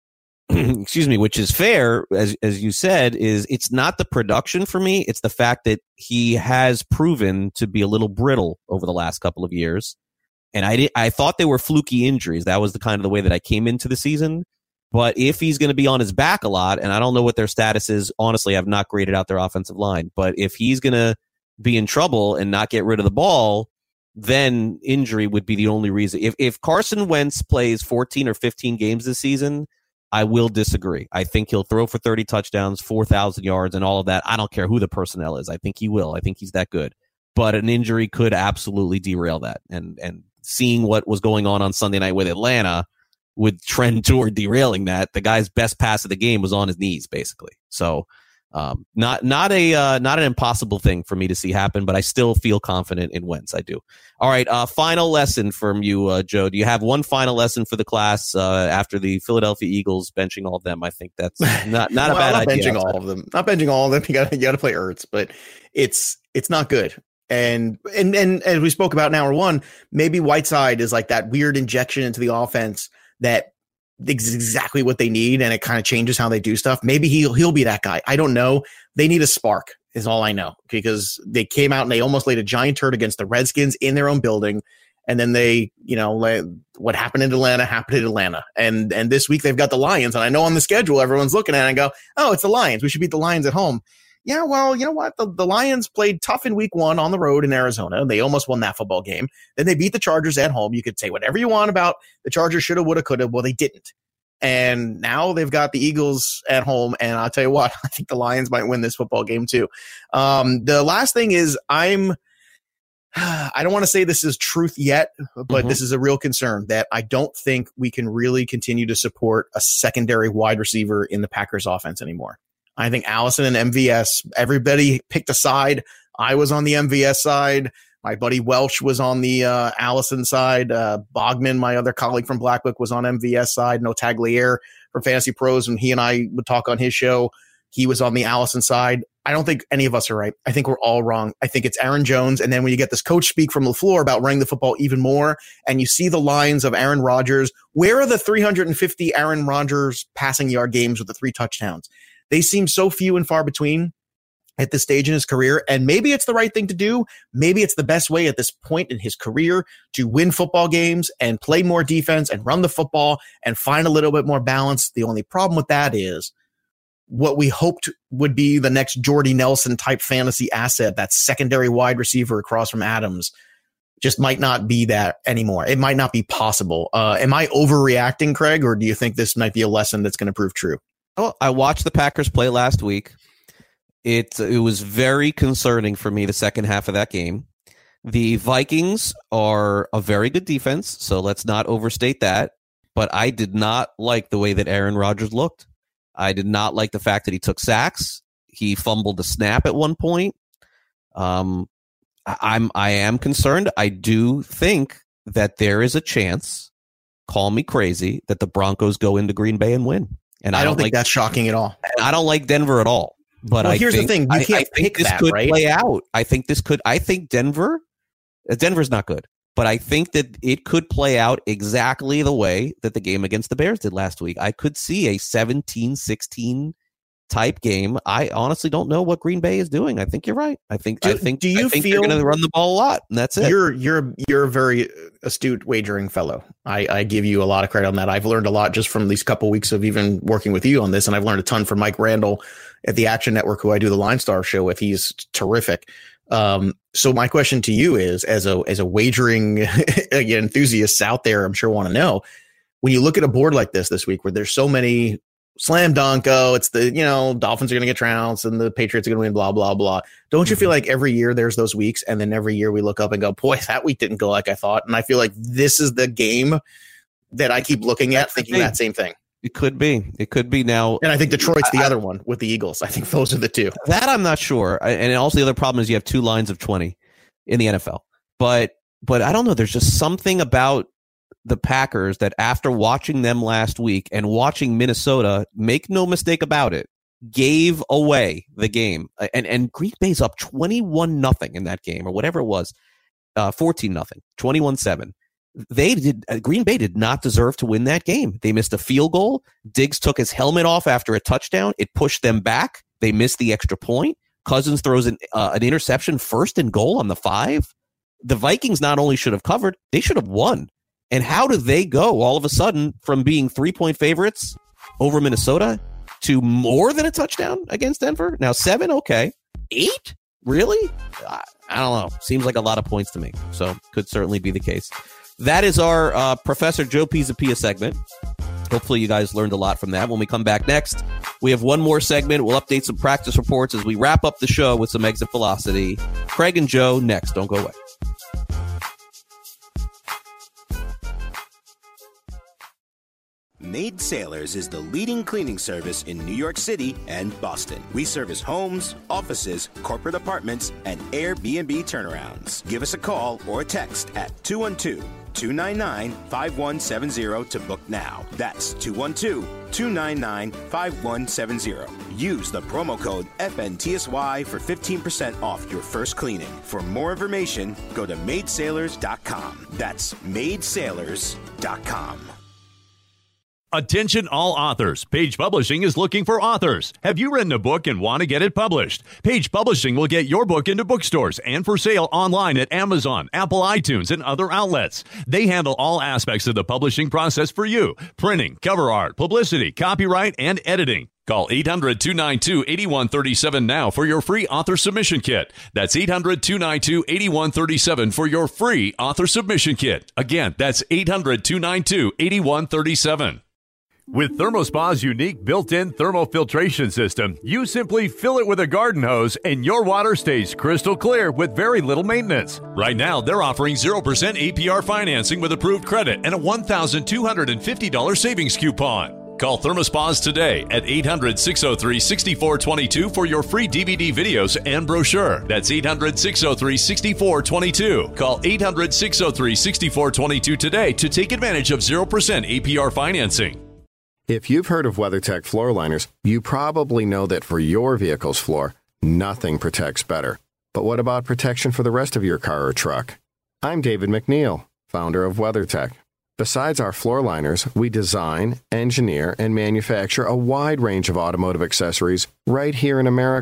which is fair, as you said, is it's not the production for me. It's the fact that he has proven to be a little brittle over the last couple of years. And I thought they were fluky injuries. That was the kind of the way that I came into the season. But if he's going to be on his back a lot, and I don't know what their status is, honestly, I've not graded out their offensive line. But if he's going to be in trouble and not get rid of the ball, then injury would be the only reason. If Carson Wentz plays 14 or 15 games this season, I will disagree. I think he'll throw for 30 touchdowns, 4,000 yards, and all of that. I don't care who the personnel is. I think he will. I think he's that good. But an injury could absolutely derail that. And seeing what was going on Sunday night with Atlanta would trend toward derailing that. The guy's best pass of the game was on his knees, basically. So not an impossible thing for me to see happen, but I still feel confident in Wentz. I do. All right, final lesson from you, Joe. Do you have one final lesson for the class after the Philadelphia Eagles benching all of them? I think that's not a bad idea. Not benching all of them. You got to play Ertz, but it's not good. And as we spoke about in hour one, maybe Whiteside is like that weird injection into the offense that is exactly what they need, and it kind of changes how they do stuff. Maybe he'll be that guy. I don't know. They need a spark is all I know, because they came out and they almost laid a giant turd against the Redskins in their own building. And then they, what happened in Atlanta happened in Atlanta. And this week they've got the Lions. And I know on the schedule, everyone's looking at it and go, oh, it's the Lions. We should beat the Lions at home. Yeah, well, you know what? The Lions played tough in week 1 on the road in Arizona. They almost won that football game. Then they beat the Chargers at home. You could say whatever you want about the Chargers shoulda, woulda, coulda. Well, they didn't. And now they've got the Eagles at home. And I'll tell you what, I think the Lions might win this football game too. The last thing is I don't want to say this is truth yet, but this is a real concern that I don't think we can really continue to support a secondary wide receiver in the Packers offense anymore. I think Allison and MVS, everybody picked a side. I was on the MVS side. My buddy Welch was on the Allison side. Bogman, my other colleague from Blackbook, was on MVS side. No Tagliere for Fantasy Pros, when he and I would talk on his show, he was on the Allison side. I don't think any of us are right. I think we're all wrong. I think it's Aaron Jones. And then when you get this coach speak from LaFleur about running the football even more, and you see the lines of Aaron Rodgers, where are the 350 Aaron Rodgers passing yard games with the 3 touchdowns? They seem so few and far between at this stage in his career. And maybe it's the right thing to do. Maybe it's the best way at this point in his career to win football games and play more defense and run the football and find a little bit more balance. The only problem with that is what we hoped would be the next Jordy Nelson type fantasy asset, that secondary wide receiver across from Adams, just might not be that anymore. It might not be possible. Am I overreacting, Craig, or do you think this might be a lesson that's going to prove true? Oh, I watched the Packers play last week. It was very concerning for me, the second half of that game. The Vikings are a very good defense, so let's not overstate that. But I did not like the way that Aaron Rodgers looked. I did not like the fact that he took sacks. He fumbled the snap at one point. I am concerned. I do think that there is a chance, call me crazy, that the Broncos go into Green Bay and win. And I don't think that's shocking at all. And I don't like Denver at all. But here's the thing: you can't pick this that, could right? play out. I think Denver's not good, but I think that it could play out exactly the way that the game against the Bears did last week. I could see a 17-16 type game. I honestly don't know what Green Bay is doing. I think you're right. I think do you feel they're going to run the ball a lot, and that's it. You're a very astute wagering fellow. I give you a lot of credit on that. I've learned a lot just from these couple weeks of even working with you on this, and I've learned a ton from Mike Randall at the Action Network, who I do the Line Star show with. He's terrific. So my question to you is, as a wagering enthusiasts out there, I'm sure want to know, when you look at a board like this week, where there's so many slam dunk, it's the, Dolphins are going to get trounced and the Patriots are going to win, blah, blah, blah. Don't you feel like every year there's those weeks, and then every year we look up and go, boy, that week didn't go like I thought. And I feel like this is the game that I keep looking at, thinking that same thing. It could be now. And I think Detroit's the other one with the Eagles. I think those are the two. That I'm not sure. And also the other problem is you have two lines of 20 in the NFL. But I don't know. There's just something about the Packers that after watching them last week and watching Minnesota, make no mistake about it, gave away the game. And Green Bay's up 21-0 in that game, or whatever it was, 14-0, 21-7. Green Bay did not deserve to win that game. They missed a field goal. Diggs took his helmet off after a touchdown. It pushed them back. They missed the extra point. Cousins throws an interception, 1st and goal on the 5. The Vikings not only should have covered, they should have won. And how do they go all of a sudden from being 3-point favorites over Minnesota to more than a touchdown against Denver? Now 7, okay. 8? Really? I don't know. Seems like a lot of points to me. So could certainly be the case. That is our Professor Joe Pisapia segment. Hopefully you guys learned a lot from that. When we come back next, we have one more segment. We'll update some practice reports as we wrap up the show with some exit velocity. Craig and Joe next. Don't go away. Maid Sailors is the leading cleaning service in New York City and Boston. We service homes, offices, corporate apartments, and Airbnb turnarounds. Give us a call or a text at 212-299-5170 to book now. That's 212-299-5170. Use the promo code FNTSY for 15% off your first cleaning. For more information, go to maidsailors.com. That's maidsailors.com. Attention all authors. Page Publishing is looking for authors. Have you written a book and want to get it published? Page Publishing will get your book into bookstores and for sale online at Amazon, Apple iTunes, and other outlets. They handle all aspects of the publishing process for you. Printing, cover art, publicity, copyright, and editing. Call 800-292-8137 now for your free author submission kit. That's 800-292-8137 for your free author submission kit. Again, that's 800-292-8137. With ThermoSpa's unique built-in thermofiltration system, you simply fill it with a garden hose and your water stays crystal clear with very little maintenance. Right now, they're offering 0% APR financing with approved credit and a $1,250 savings coupon. Call ThermoSpas today at 800-603-6422 for your free DVD videos and brochure. That's 800-603-6422. Call 800-603-6422 today to take advantage of 0% APR financing. If you've heard of WeatherTech floor liners, you probably know that for your vehicle's floor, nothing protects better. But what about protection for the rest of your car or truck? I'm David McNeil, founder of WeatherTech. Besides our floor liners, we design, engineer, and manufacture a wide range of automotive accessories right here in America.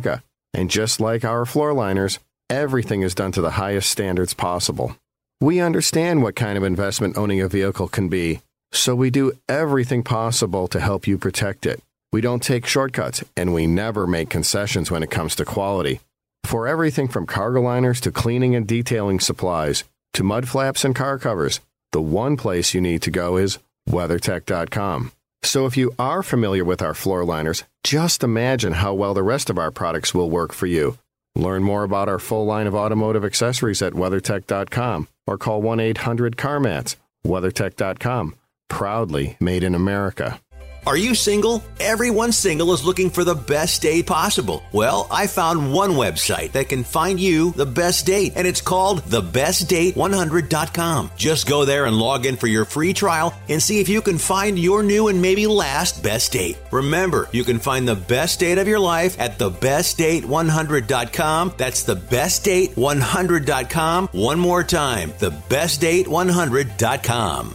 And just like our floor liners, everything is done to the highest standards possible. We understand what kind of investment owning a vehicle can be, so we do everything possible to help you protect it. We don't take shortcuts, and we never make concessions when it comes to quality. For everything from cargo liners to cleaning and detailing supplies to mud flaps and car covers, the one place you need to go is WeatherTech.com. So if you are familiar with our floor liners, just imagine how well the rest of our products will work for you. Learn more about our full line of automotive accessories at WeatherTech.com or call 1-800-CarMats. WeatherTech.com. Proudly made in America. Are you single? Everyone single is looking for the best date possible. Well, I found one website that can find you the best date, and it's called thebestdate100.com. Just go there and log in for your free trial and see if you can find your new and maybe last best date. Remember, you can find the best date of your life at thebestdate100.com. That's thebestdate100.com. One more time, thebestdate100.com.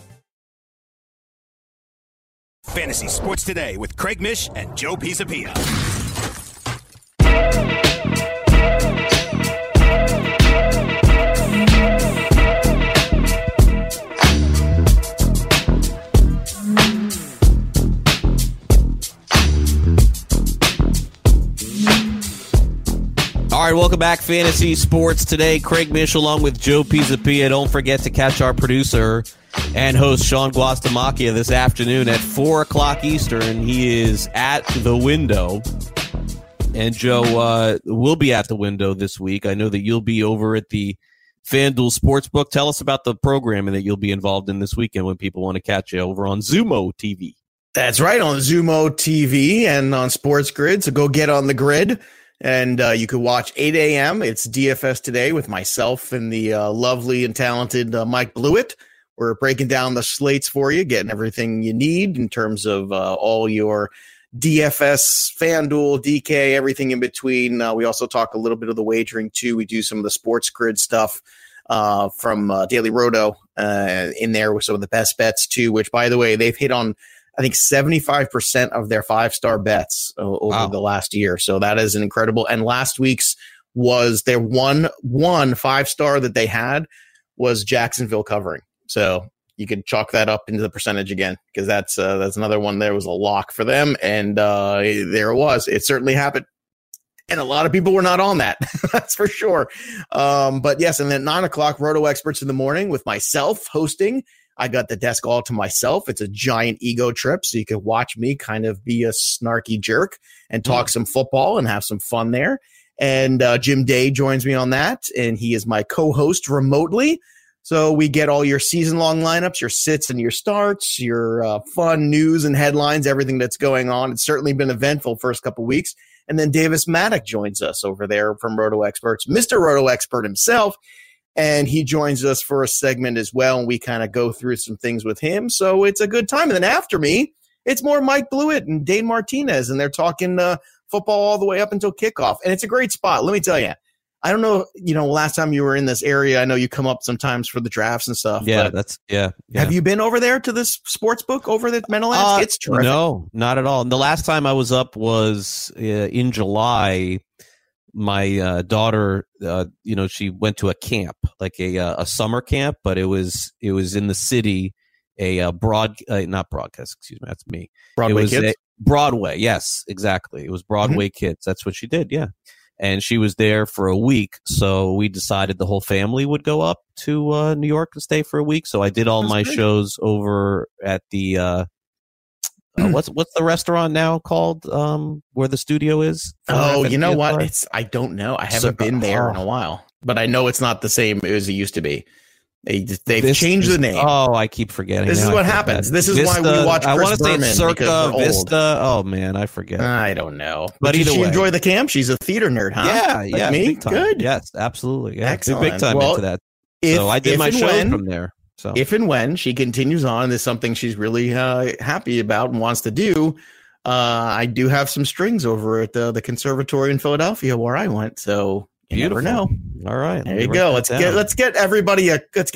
Fantasy Sports Today with Craig Mish and Joe Pisapia. All right, welcome back, Fantasy Sports Today. Craig Mish along with Joe Pisapia. Don't forget to catch our producer and host Sean Guastamacchia this afternoon at 4 o'clock Eastern. He is at the window. And Joe will be at the window this week. I know that you'll be over at the FanDuel Sportsbook. Tell us about the programming that you'll be involved in this weekend when people want to catch you over on Xumo TV. That's right, on Xumo TV and on Sports Grid. So go get on the grid. And you could watch 8 a.m. It's DFS Today with myself and the lovely and talented Mike Blewett. We're breaking down the slates for you, getting everything you need in terms of all your DFS, FanDuel, DK, everything in between. We also talk a little bit of the wagering, too. We do some of the Sports Grid stuff from Daily Roto in there with some of the best bets, too, which, by the way, they've hit on, I think, 75% of their 5-star bets over the last year. So that is an incredible. And last week's was their one 5-star that they had was Jacksonville covering. So you could chalk that up into the percentage again, because that's another one. There was a lock for them, and there it was. It certainly happened. And a lot of people were not on that. That's for sure. But yes, and then 9 o'clock, Roto Experts in the Morning with myself hosting. I got the desk all to myself. It's a giant ego trip, so you can watch me kind of be a snarky jerk and talk some football and have some fun there. And Jim Day joins me on that, and he is my co-host remotely. So we get all your season-long lineups, your sits and your starts, your fun news and headlines, everything that's going on. It's certainly been eventful first couple weeks. And then Davis Maddock joins us over there from Roto Experts, Mr. Roto Expert himself. And he joins us for a segment as well, and we kind of go through some things with him. So it's a good time. And then after me, it's more Mike Blewett and Dane Martinez, and they're talking football all the way up until kickoff. And it's a great spot. Let me tell you, I don't know, last time you were in this area, I know you come up sometimes for the drafts and stuff. Yeah, yeah. Have you been over there to this sports book over at Meadowlands? It's terrific. No, not at all. And the last time I was up was in July. My daughter, she went to a camp, like a summer camp, but it was in the city, not broadcast, excuse me, that's me. Broadway Kids? Broadway, yes, exactly. It was Broadway Kids. That's what she did, yeah. And she was there for a week, so we decided the whole family would go up to New York and stay for a week. So I did all my shows over at the what's the restaurant now called where the studio is? Oh, you know what? I don't know. I haven't been there in a while, but I know it's not the same as it used to be. They've changed the name. Oh, I keep forgetting. This is what happens. This is why we watch Chris Berman. I want to say it's Circa Vista. Oh man, I forget. I don't know. But did she enjoy the camp? She's a theater nerd, huh? Yeah, like yeah. Me? Good. Yes, absolutely. Yeah, excellent. Big time into that. So I did my shows from there. So if and when she continues on, and there's something she's really happy about and wants to do, I do have some strings over at the conservatory in Philadelphia where I went. So you never know. All right, there you go. Let's get everybody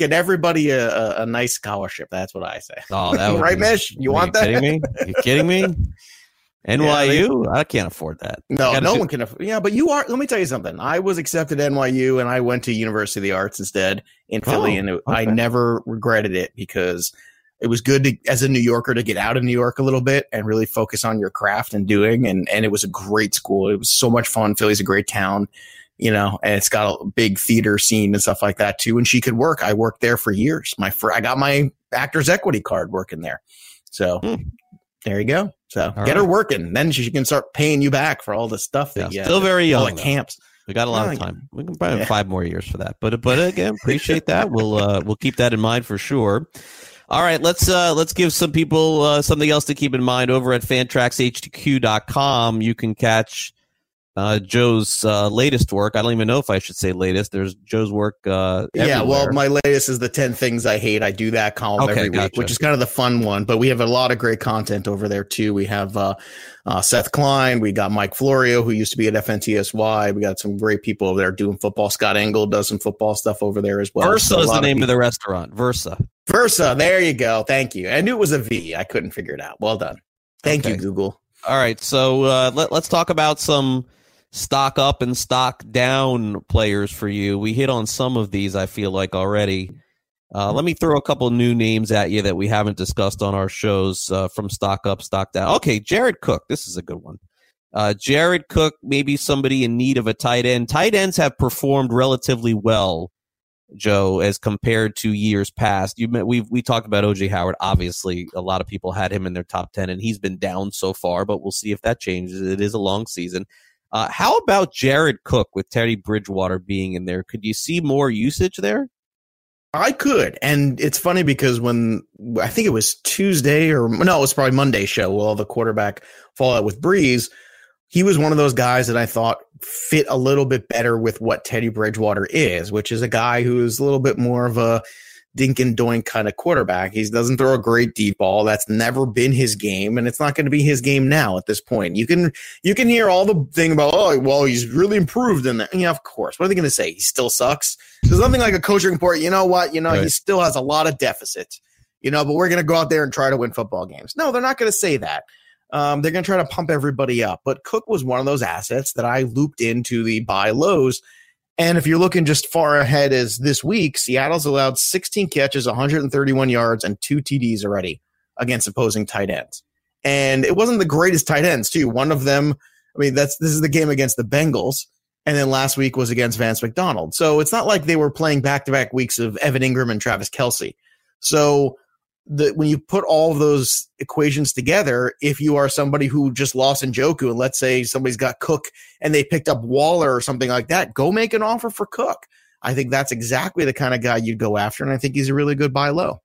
a nice scholarship. That's what I say. Oh, that would right, Mish? You want that? Kidding me? You kidding me? NYU? I can't afford that. No one can afford. Yeah, but you are. Let me tell you something. I was accepted at NYU, and I went to University of the Arts instead in Philly, and I never regretted it because it was good to, as a New Yorker, to get out of New York a little bit and really focus on your craft and doing. And it was a great school. It was so much fun. Philly's a great town, and it's got a big theater scene and stuff like that too. And she could work. I worked there for years. I got my Actors Equity card working there. So there you go. So get her working. Then she can start paying you back for all the stuff that still very young. All the camps. We got a lot of time. We can probably have 5 more years for that. But again, appreciate that. We'll keep that in mind for sure. All right, let's give some people something else to keep in mind over at FantraxHQ.com. You can catch Joe's latest work. I don't even know if I should say latest. There's Joe's work. Everywhere. Well, my latest is the 10 Things I Hate. I do that column every week, which is kind of the fun one. But we have a lot of great content over there too. We have Seth Klein. We got Mike Florio, who used to be at FNTSY. We got some great people over there doing football. Scott Engel does some football stuff over there as well. Versa is the name of the restaurant. Versa. There you go. Thank you. I knew it was a V. I couldn't figure it out. Well done. Thank you, Google. All right. So let's talk about some stock up and stock down players for you. We hit on some of these, I feel like, already. Let me throw a couple new names at you that we haven't discussed on our shows from stock up, stock down. Okay, Jared Cook. This is a good one. Jared Cook, maybe somebody in need of a tight end. Tight ends have performed relatively well, Joe, as compared to years past. We talked about O.J. Howard. Obviously, a lot of people had him in their top 10, and he's been down so far, but we'll see if that changes. It is a long season. How about Jared Cook with Teddy Bridgewater being in there? Could you see more usage there? I could. And it's funny because when I think it was Tuesday it was probably Monday show, well, the quarterback fallout with Breeze, he was one of those guys that I thought fit a little bit better with what Teddy Bridgewater is, which is a guy who is a little bit more of a dink and doink kind of quarterback. He doesn't throw a great deep ball. That's never been his game, and it's not going to be his game now at this point. You can hear all the thing about, he's really improved in that. Yeah, of course. What are they going to say? He still sucks? There's nothing like a coaching report. You know what? He still has a lot of deficits, but we're going to go out there and try to win football games. No, they're not going to say that. They're going to try to pump everybody up. But Cook was one of those assets that I looped into the buy lows. And if you're looking just far ahead as this week, Seattle's allowed 16 catches, 131 yards, and 2 TDs already against opposing tight ends. And it wasn't the greatest tight ends, too. One of them, this is the game against the Bengals, and then last week was against Vance McDonald. So it's not like they were playing back-to-back weeks of Evan Ingram and Travis Kelce. So when you put all of those equations together, if you are somebody who just lost Njoku, and let's say somebody's got Cook and they picked up Waller or something like that, go make an offer for Cook. I think that's exactly the kind of guy you'd go after, and I think he's a really good buy low.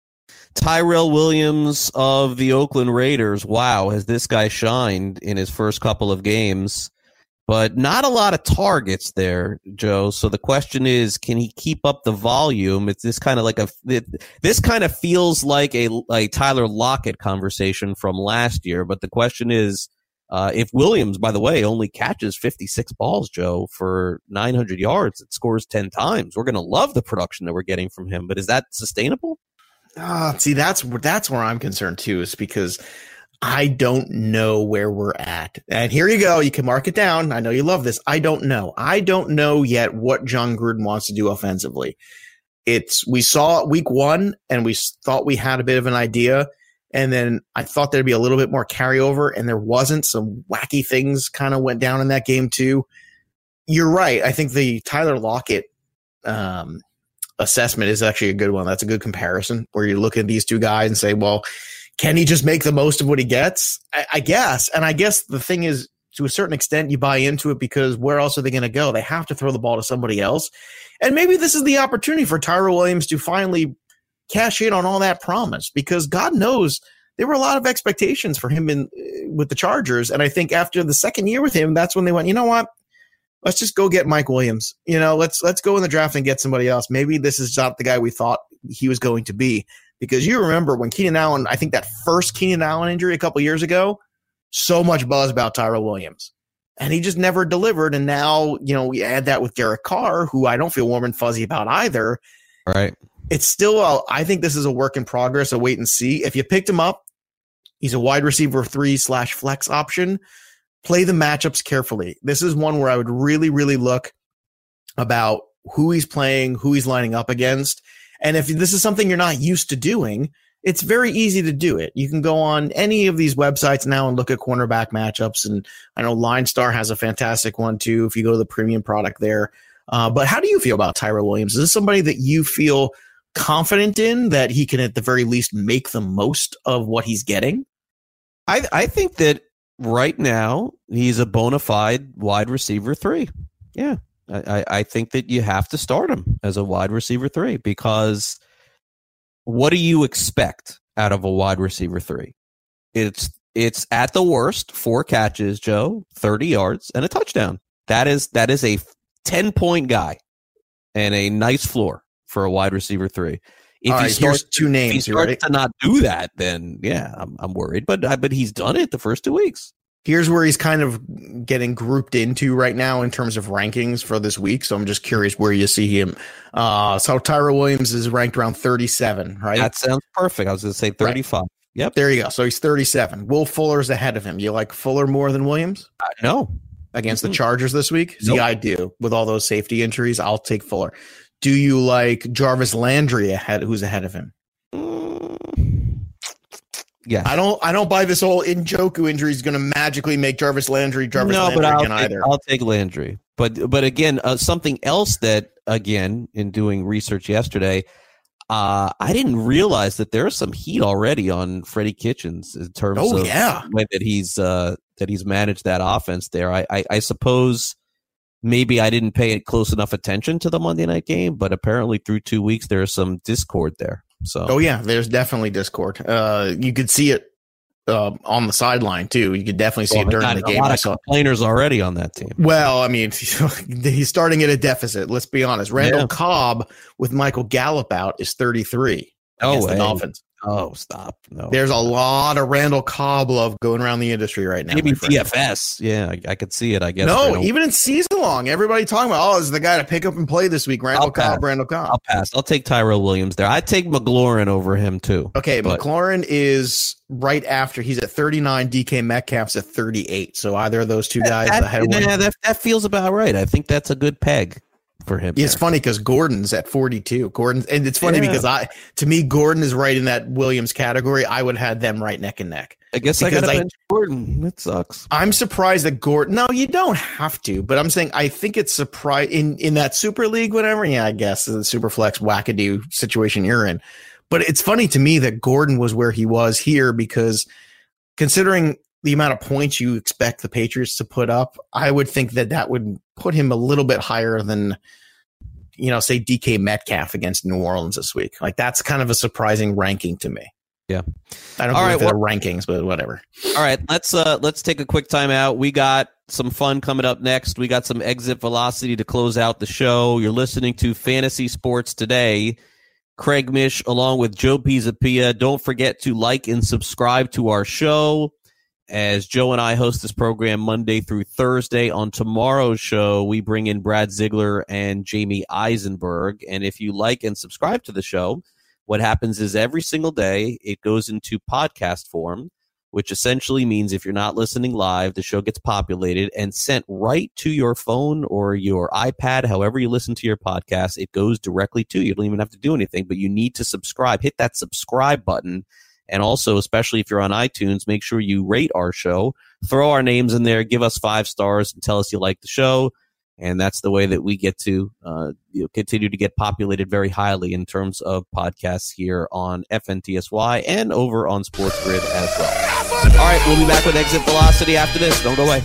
Tyrell Williams of the Oakland Raiders. Wow, has this guy shined in his first couple of games? But not a lot of targets there, Joe. So the question is, can he keep up the volume? It's this kind of like this kind of feels like a Tyler Lockett conversation from last year. But the question is, if Williams, by the way, only catches 56 balls, Joe, for 900 yards, it scores 10 times. We're going to love the production that we're getting from him. But is that sustainable? See, that's where I'm concerned too, is because I don't know where we're at. And here you go. You can mark it down. I know you love this. I don't know. I don't know yet what John Gruden wants to do offensively. We saw it week 1 and we thought we had a bit of an idea. And then I thought there'd be a little bit more carryover, and there wasn't. Some wacky things kind of went down in that game too. You're right. I think the Tyler Lockett assessment is actually a good one. That's a good comparison where you look at these two guys and say, well, can he just make the most of what he gets? I guess. And I guess the thing is, to a certain extent, you buy into it because where else are they going to go? They have to throw the ball to somebody else. And maybe this is the opportunity for Tyrell Williams to finally cash in on all that promise, because God knows there were a lot of expectations for him with the Chargers. And I think after the second year with him, that's when they went, you know what? Let's just go get Mike Williams. Let's go in the draft and get somebody else. Maybe this is not the guy we thought he was going to be. Because you remember when Keenan Allen, I think that first Keenan Allen injury a couple years ago, so much buzz about Tyrell Williams. And he just never delivered. And now, we add that with Derek Carr, who I don't feel warm and fuzzy about either. Right. It's still, I think this is a work in progress, a wait and see. If you picked him up, He's a wide receiver 3/flex option. Play the matchups carefully. This is one where I would really, really look about who he's playing, who he's lining up against. And if this is something you're not used to doing, it's very easy to do it. You can go on any of these websites now and look at cornerback matchups. And I know LineStar has a fantastic one too, if you go to the premium product there. But how do you feel about Tyrell Williams? Is this somebody that you feel confident in, that he can at the very least make the most of what he's getting? I think that right now he's a bona fide wide receiver 3. Yeah. I think that you have to start him as a wide receiver 3, because what do you expect out of a wide receiver 3? It's at the worst 4 catches, Joe, 30 yards, and a touchdown. That is a 10-point guy and a nice floor for a wide receiver 3. If he starts 2 names, if he starts to not do that, then yeah, I'm worried. But he's done it the first 2 weeks. Here's where he's kind of getting grouped into right now in terms of rankings for this week. So I'm just curious where you see him. So Tyrell Williams is ranked around 37, right? That sounds perfect. I was going to say 35. Right. Yep. There you go. So he's 37. Will Fuller's ahead of him. You like Fuller more than Williams? No. Against the Chargers this week? Nope. See, I do. With all those safety injuries, I'll take Fuller. Do you like Jarvis Landry who's ahead of him? Yeah, I don't buy this whole Njoku injury is going to magically make Jarvis Landry Landry again either. I'll take Landry. But again, something else that, again, in doing research yesterday, I didn't realize that there's some heat already on Freddie Kitchens in terms of the way that he's managed that offense there. I suppose maybe I didn't pay close enough attention to the Monday night game, but apparently through 2 weeks there's some discord there. So there's definitely discord. You could see it on the sideline too. You could definitely see it during the game. A lot of complainers already on that team. Well, I mean, he's starting at a deficit. Let's be honest. Randall Cobb with Michael Gallup out is 33 against the Dolphins. Oh, stop! No, there's a lot of Randall Cobb love going around the industry right now. Maybe DFS. Yeah, I could see it. I guess. No, even in season long, everybody talking about, this is the guy to pick up and play this week. Randall Cobb. I'll pass. I'll take Tyrell Williams there. I'd take McLaurin over him too. Okay, McLaurin is right after. He's at 39. DK Metcalf's at 38. So either of those two guys ahead of him. Yeah, that feels about right. I think that's a good peg for him. It's funny because Gordon's at 42. And it's funny because to me, Gordon is right in that Williams category. I would have had them right neck and neck. I guess I got to bench Gordon. That sucks. I'm surprised that Gordon. No, you don't have to. But I'm saying I think it's surprising in that Super League, whatever. Yeah, I guess the Super Flex wackadoo situation you're in. But it's funny to me that Gordon was where he was here, because considering the amount of points you expect the Patriots to put up, I would think that would put him a little bit higher than, say DK Metcalf against New Orleans this week. Like, that's kind of a surprising ranking to me. Yeah. I don't know they're rankings, but whatever. All right, let's take a quick time out. We got some fun coming up next. We got some exit velocity to close out the show. You're listening to Fantasy Sports Today. Craig Mish along with Joe Pisapia. Don't forget to like and subscribe to our show, as Joe and I host this program Monday through Thursday. On tomorrow's show, we bring in Brad Ziegler and Jamie Eisenberg. And if you like and subscribe to the show, what happens is every single day it goes into podcast form, which essentially means if you're not listening live, the show gets populated and sent right to your phone or your iPad, however you listen to your podcast. It goes directly to you. You don't even have to do anything, but you need to subscribe. Hit that subscribe button. And also, especially if you're on iTunes, make sure you rate our show, throw our names in there, give us 5 stars, and tell us you like the show. And that's the way that we get to continue to get populated very highly in terms of podcasts here on FNTSY and over on Sports Grid as well. All right, we'll be back with Exit Velocity after this. Don't go away.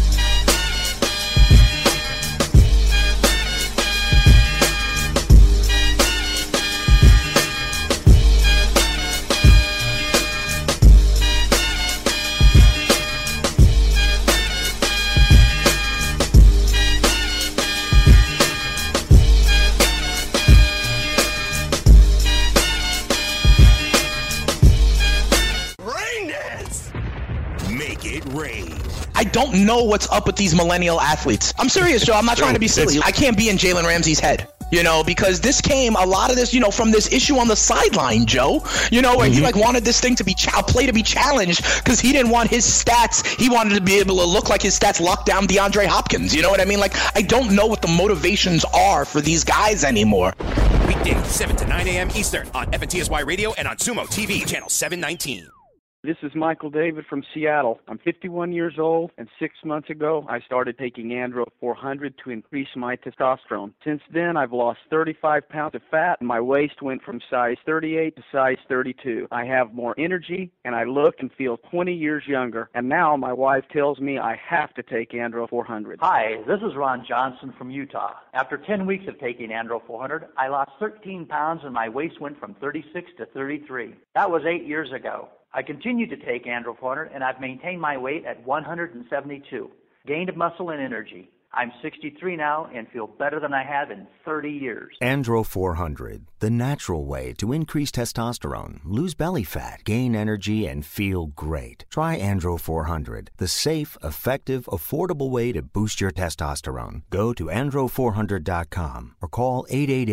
I don't know what's up with these millennial athletes. I'm serious, Joe. I'm not trying to be silly. I can't be in Jalen Ramsey's head. Because this came, a lot of this, from this issue on the sideline, Joe, where he wanted this thing to be play to be challenged because he didn't want his stats. He wanted to be able to look like his stats locked down DeAndre Hopkins. You know what I mean? I don't know what the motivations are for these guys anymore. Weekdays, 7 to 9 a.m. Eastern on FNTSY Radio and on Sumo TV, channel 719. This is Michael David from Seattle. I'm 51 years old, and 6 months ago, I started taking Andro 400 to increase my testosterone. Since then, I've lost 35 pounds of fat, and my waist went from size 38 to size 32. I have more energy, and I look and feel 20 years younger. And now my wife tells me I have to take Andro 400. Hi, this is Ron Johnson from Utah. After 10 weeks of taking Andro 400, I lost 13 pounds, and my waist went from 36 to 33. That was 8 years ago. I continue to take Andro 400, and I've maintained my weight at 172. Gained muscle and energy. I'm 63 now and feel better than I have in 30 years. Andro 400, the natural way to increase testosterone, lose belly fat, gain energy, and feel great. Try Andro 400, the safe, effective, affordable way to boost your testosterone. Go to andro400.com or call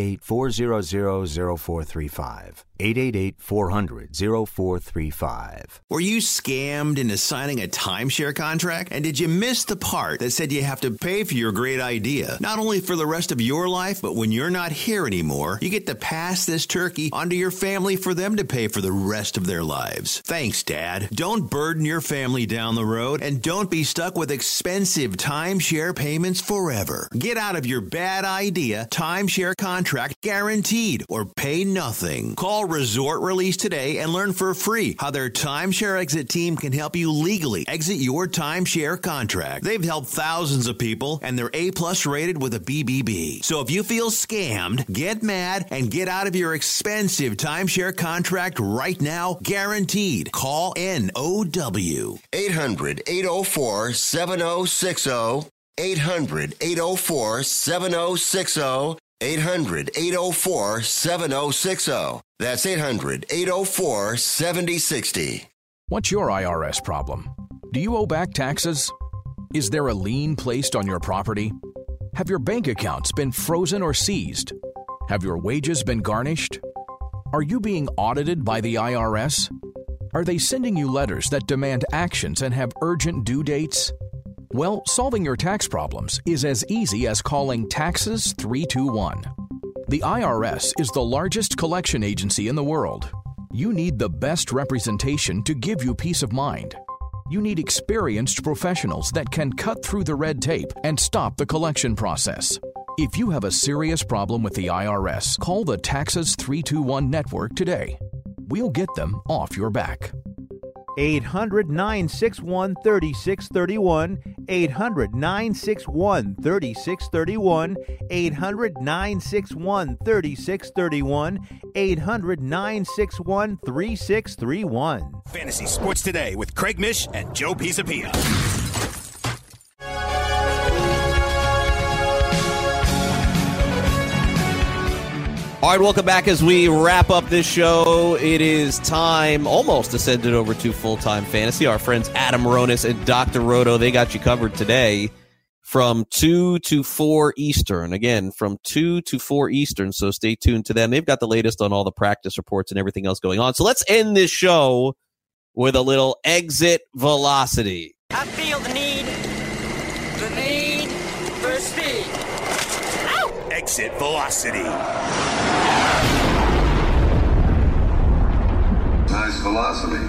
888-400-0435. 888-400-0435. Were you scammed into signing a timeshare contract? And did you miss the part that said you have to pay for your great idea? Not only for the rest of your life, but when you're not here anymore, you get to pass this turkey onto your family for them to pay for the rest of their lives. Thanks, Dad. Don't burden your family down the road, and don't be stuck with expensive timeshare payments forever. Get out of your bad idea timeshare contract guaranteed, or pay nothing. Call Resort Release today and learn for free how their timeshare exit team can help you legally exit your timeshare contract. They've helped thousands of people, and they're A+ rated with a BBB. So if you feel scammed, get mad and get out of your expensive timeshare contract right now, guaranteed. Call NOW. 800-804-7060. 800-804-7060. 800-804-7060. That's 800-804-7060. What's your IRS problem? Do you owe back taxes? Is there a lien placed on your property? Have your bank accounts been frozen or seized? Have your wages been garnished? Are you being audited by the IRS? Are they sending you letters that demand actions and have urgent due dates? Well, solving your tax problems is as easy as calling Taxes 321. The IRS is the largest collection agency in the world. You need the best representation to give you peace of mind. You need experienced professionals that can cut through the red tape and stop the collection process. If you have a serious problem with the IRS, call the Taxes 321 network today. We'll get them off your back. 800-961-3631, 800-961-3631, 800-961-3631, 800-961-3631. Fantasy Sports Today with Craig Mish and Joe Pisapia. All right, welcome back as we wrap up this show. It is time almost to send it over to Full-Time Fantasy. Our friends Adam Ronis and Dr. Roto, they got you covered today from 2 to 4 Eastern. Again, from 2 to 4 Eastern, so stay tuned to them. They've got the latest on all the practice reports and everything else going on. So let's end this show with a little exit velocity. I feel the need for speed. Ow! Exit velocity. Nice velocity.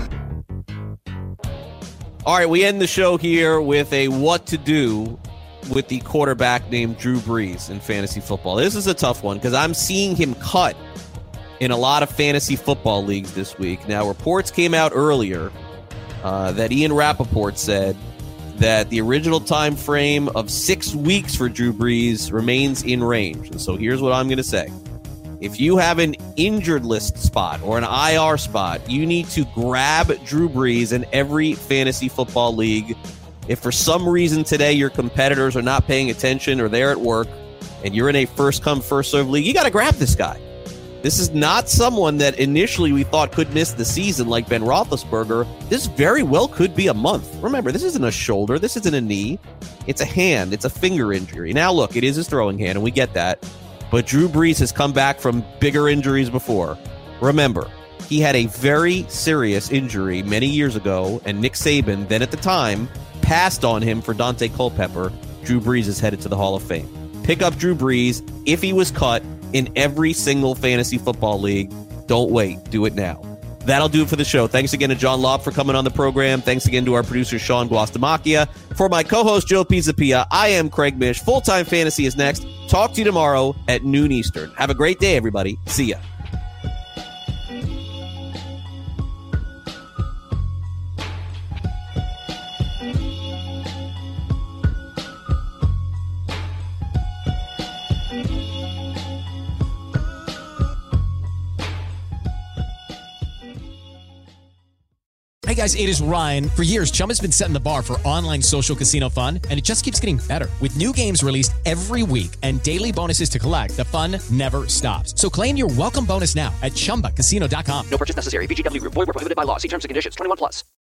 All right, we end the show here with a what to do with the quarterback named Drew Brees in fantasy football. This is a tough one because I'm seeing him cut in a lot of fantasy football leagues this week. Now, reports came out earlier that Ian Rappaport said that the original time frame of 6 weeks for Drew Brees remains in range. And so here's what I'm going to say. If you have an injured list spot or an IR spot, you need to grab Drew Brees in every fantasy football league. If for some reason today your competitors are not paying attention or they're at work and you're in a first-come, first-served league, you got to grab this guy. This is not someone that initially we thought could miss the season like Ben Roethlisberger. This very well could be a month. Remember, this isn't a shoulder. This isn't a knee. It's a hand. It's a finger injury. Now, look, it is his throwing hand, and we get that. but Drew Brees has come back from bigger injuries before. Remember, he had a very serious injury many years ago, and Nick Saban, then at the time, passed on him for Dante Culpepper. Drew Brees is headed to the Hall of Fame. Pick up Drew Brees if he was cut in every single fantasy football league. Don't wait. Do it now. That'll do it for the show. Thanks again to John Lobb for coming on the program. Thanks again to our producer, Sean Guastamacchia. For my co-host, Joe Pizzapia, I am Craig Mish. Full-Time Fantasy is next. Talk to you tomorrow at noon Eastern. Have a great day, everybody. See ya. Hey guys, it is Ryan. For years, Chumba's been setting the bar for online social casino fun, and it just keeps getting better. With new games released every week and daily bonuses to collect, the fun never stops. So claim your welcome bonus now at ChumbaCasino.com. No purchase necessary. VGW Group. Void where prohibited by law. See terms and conditions. 21+.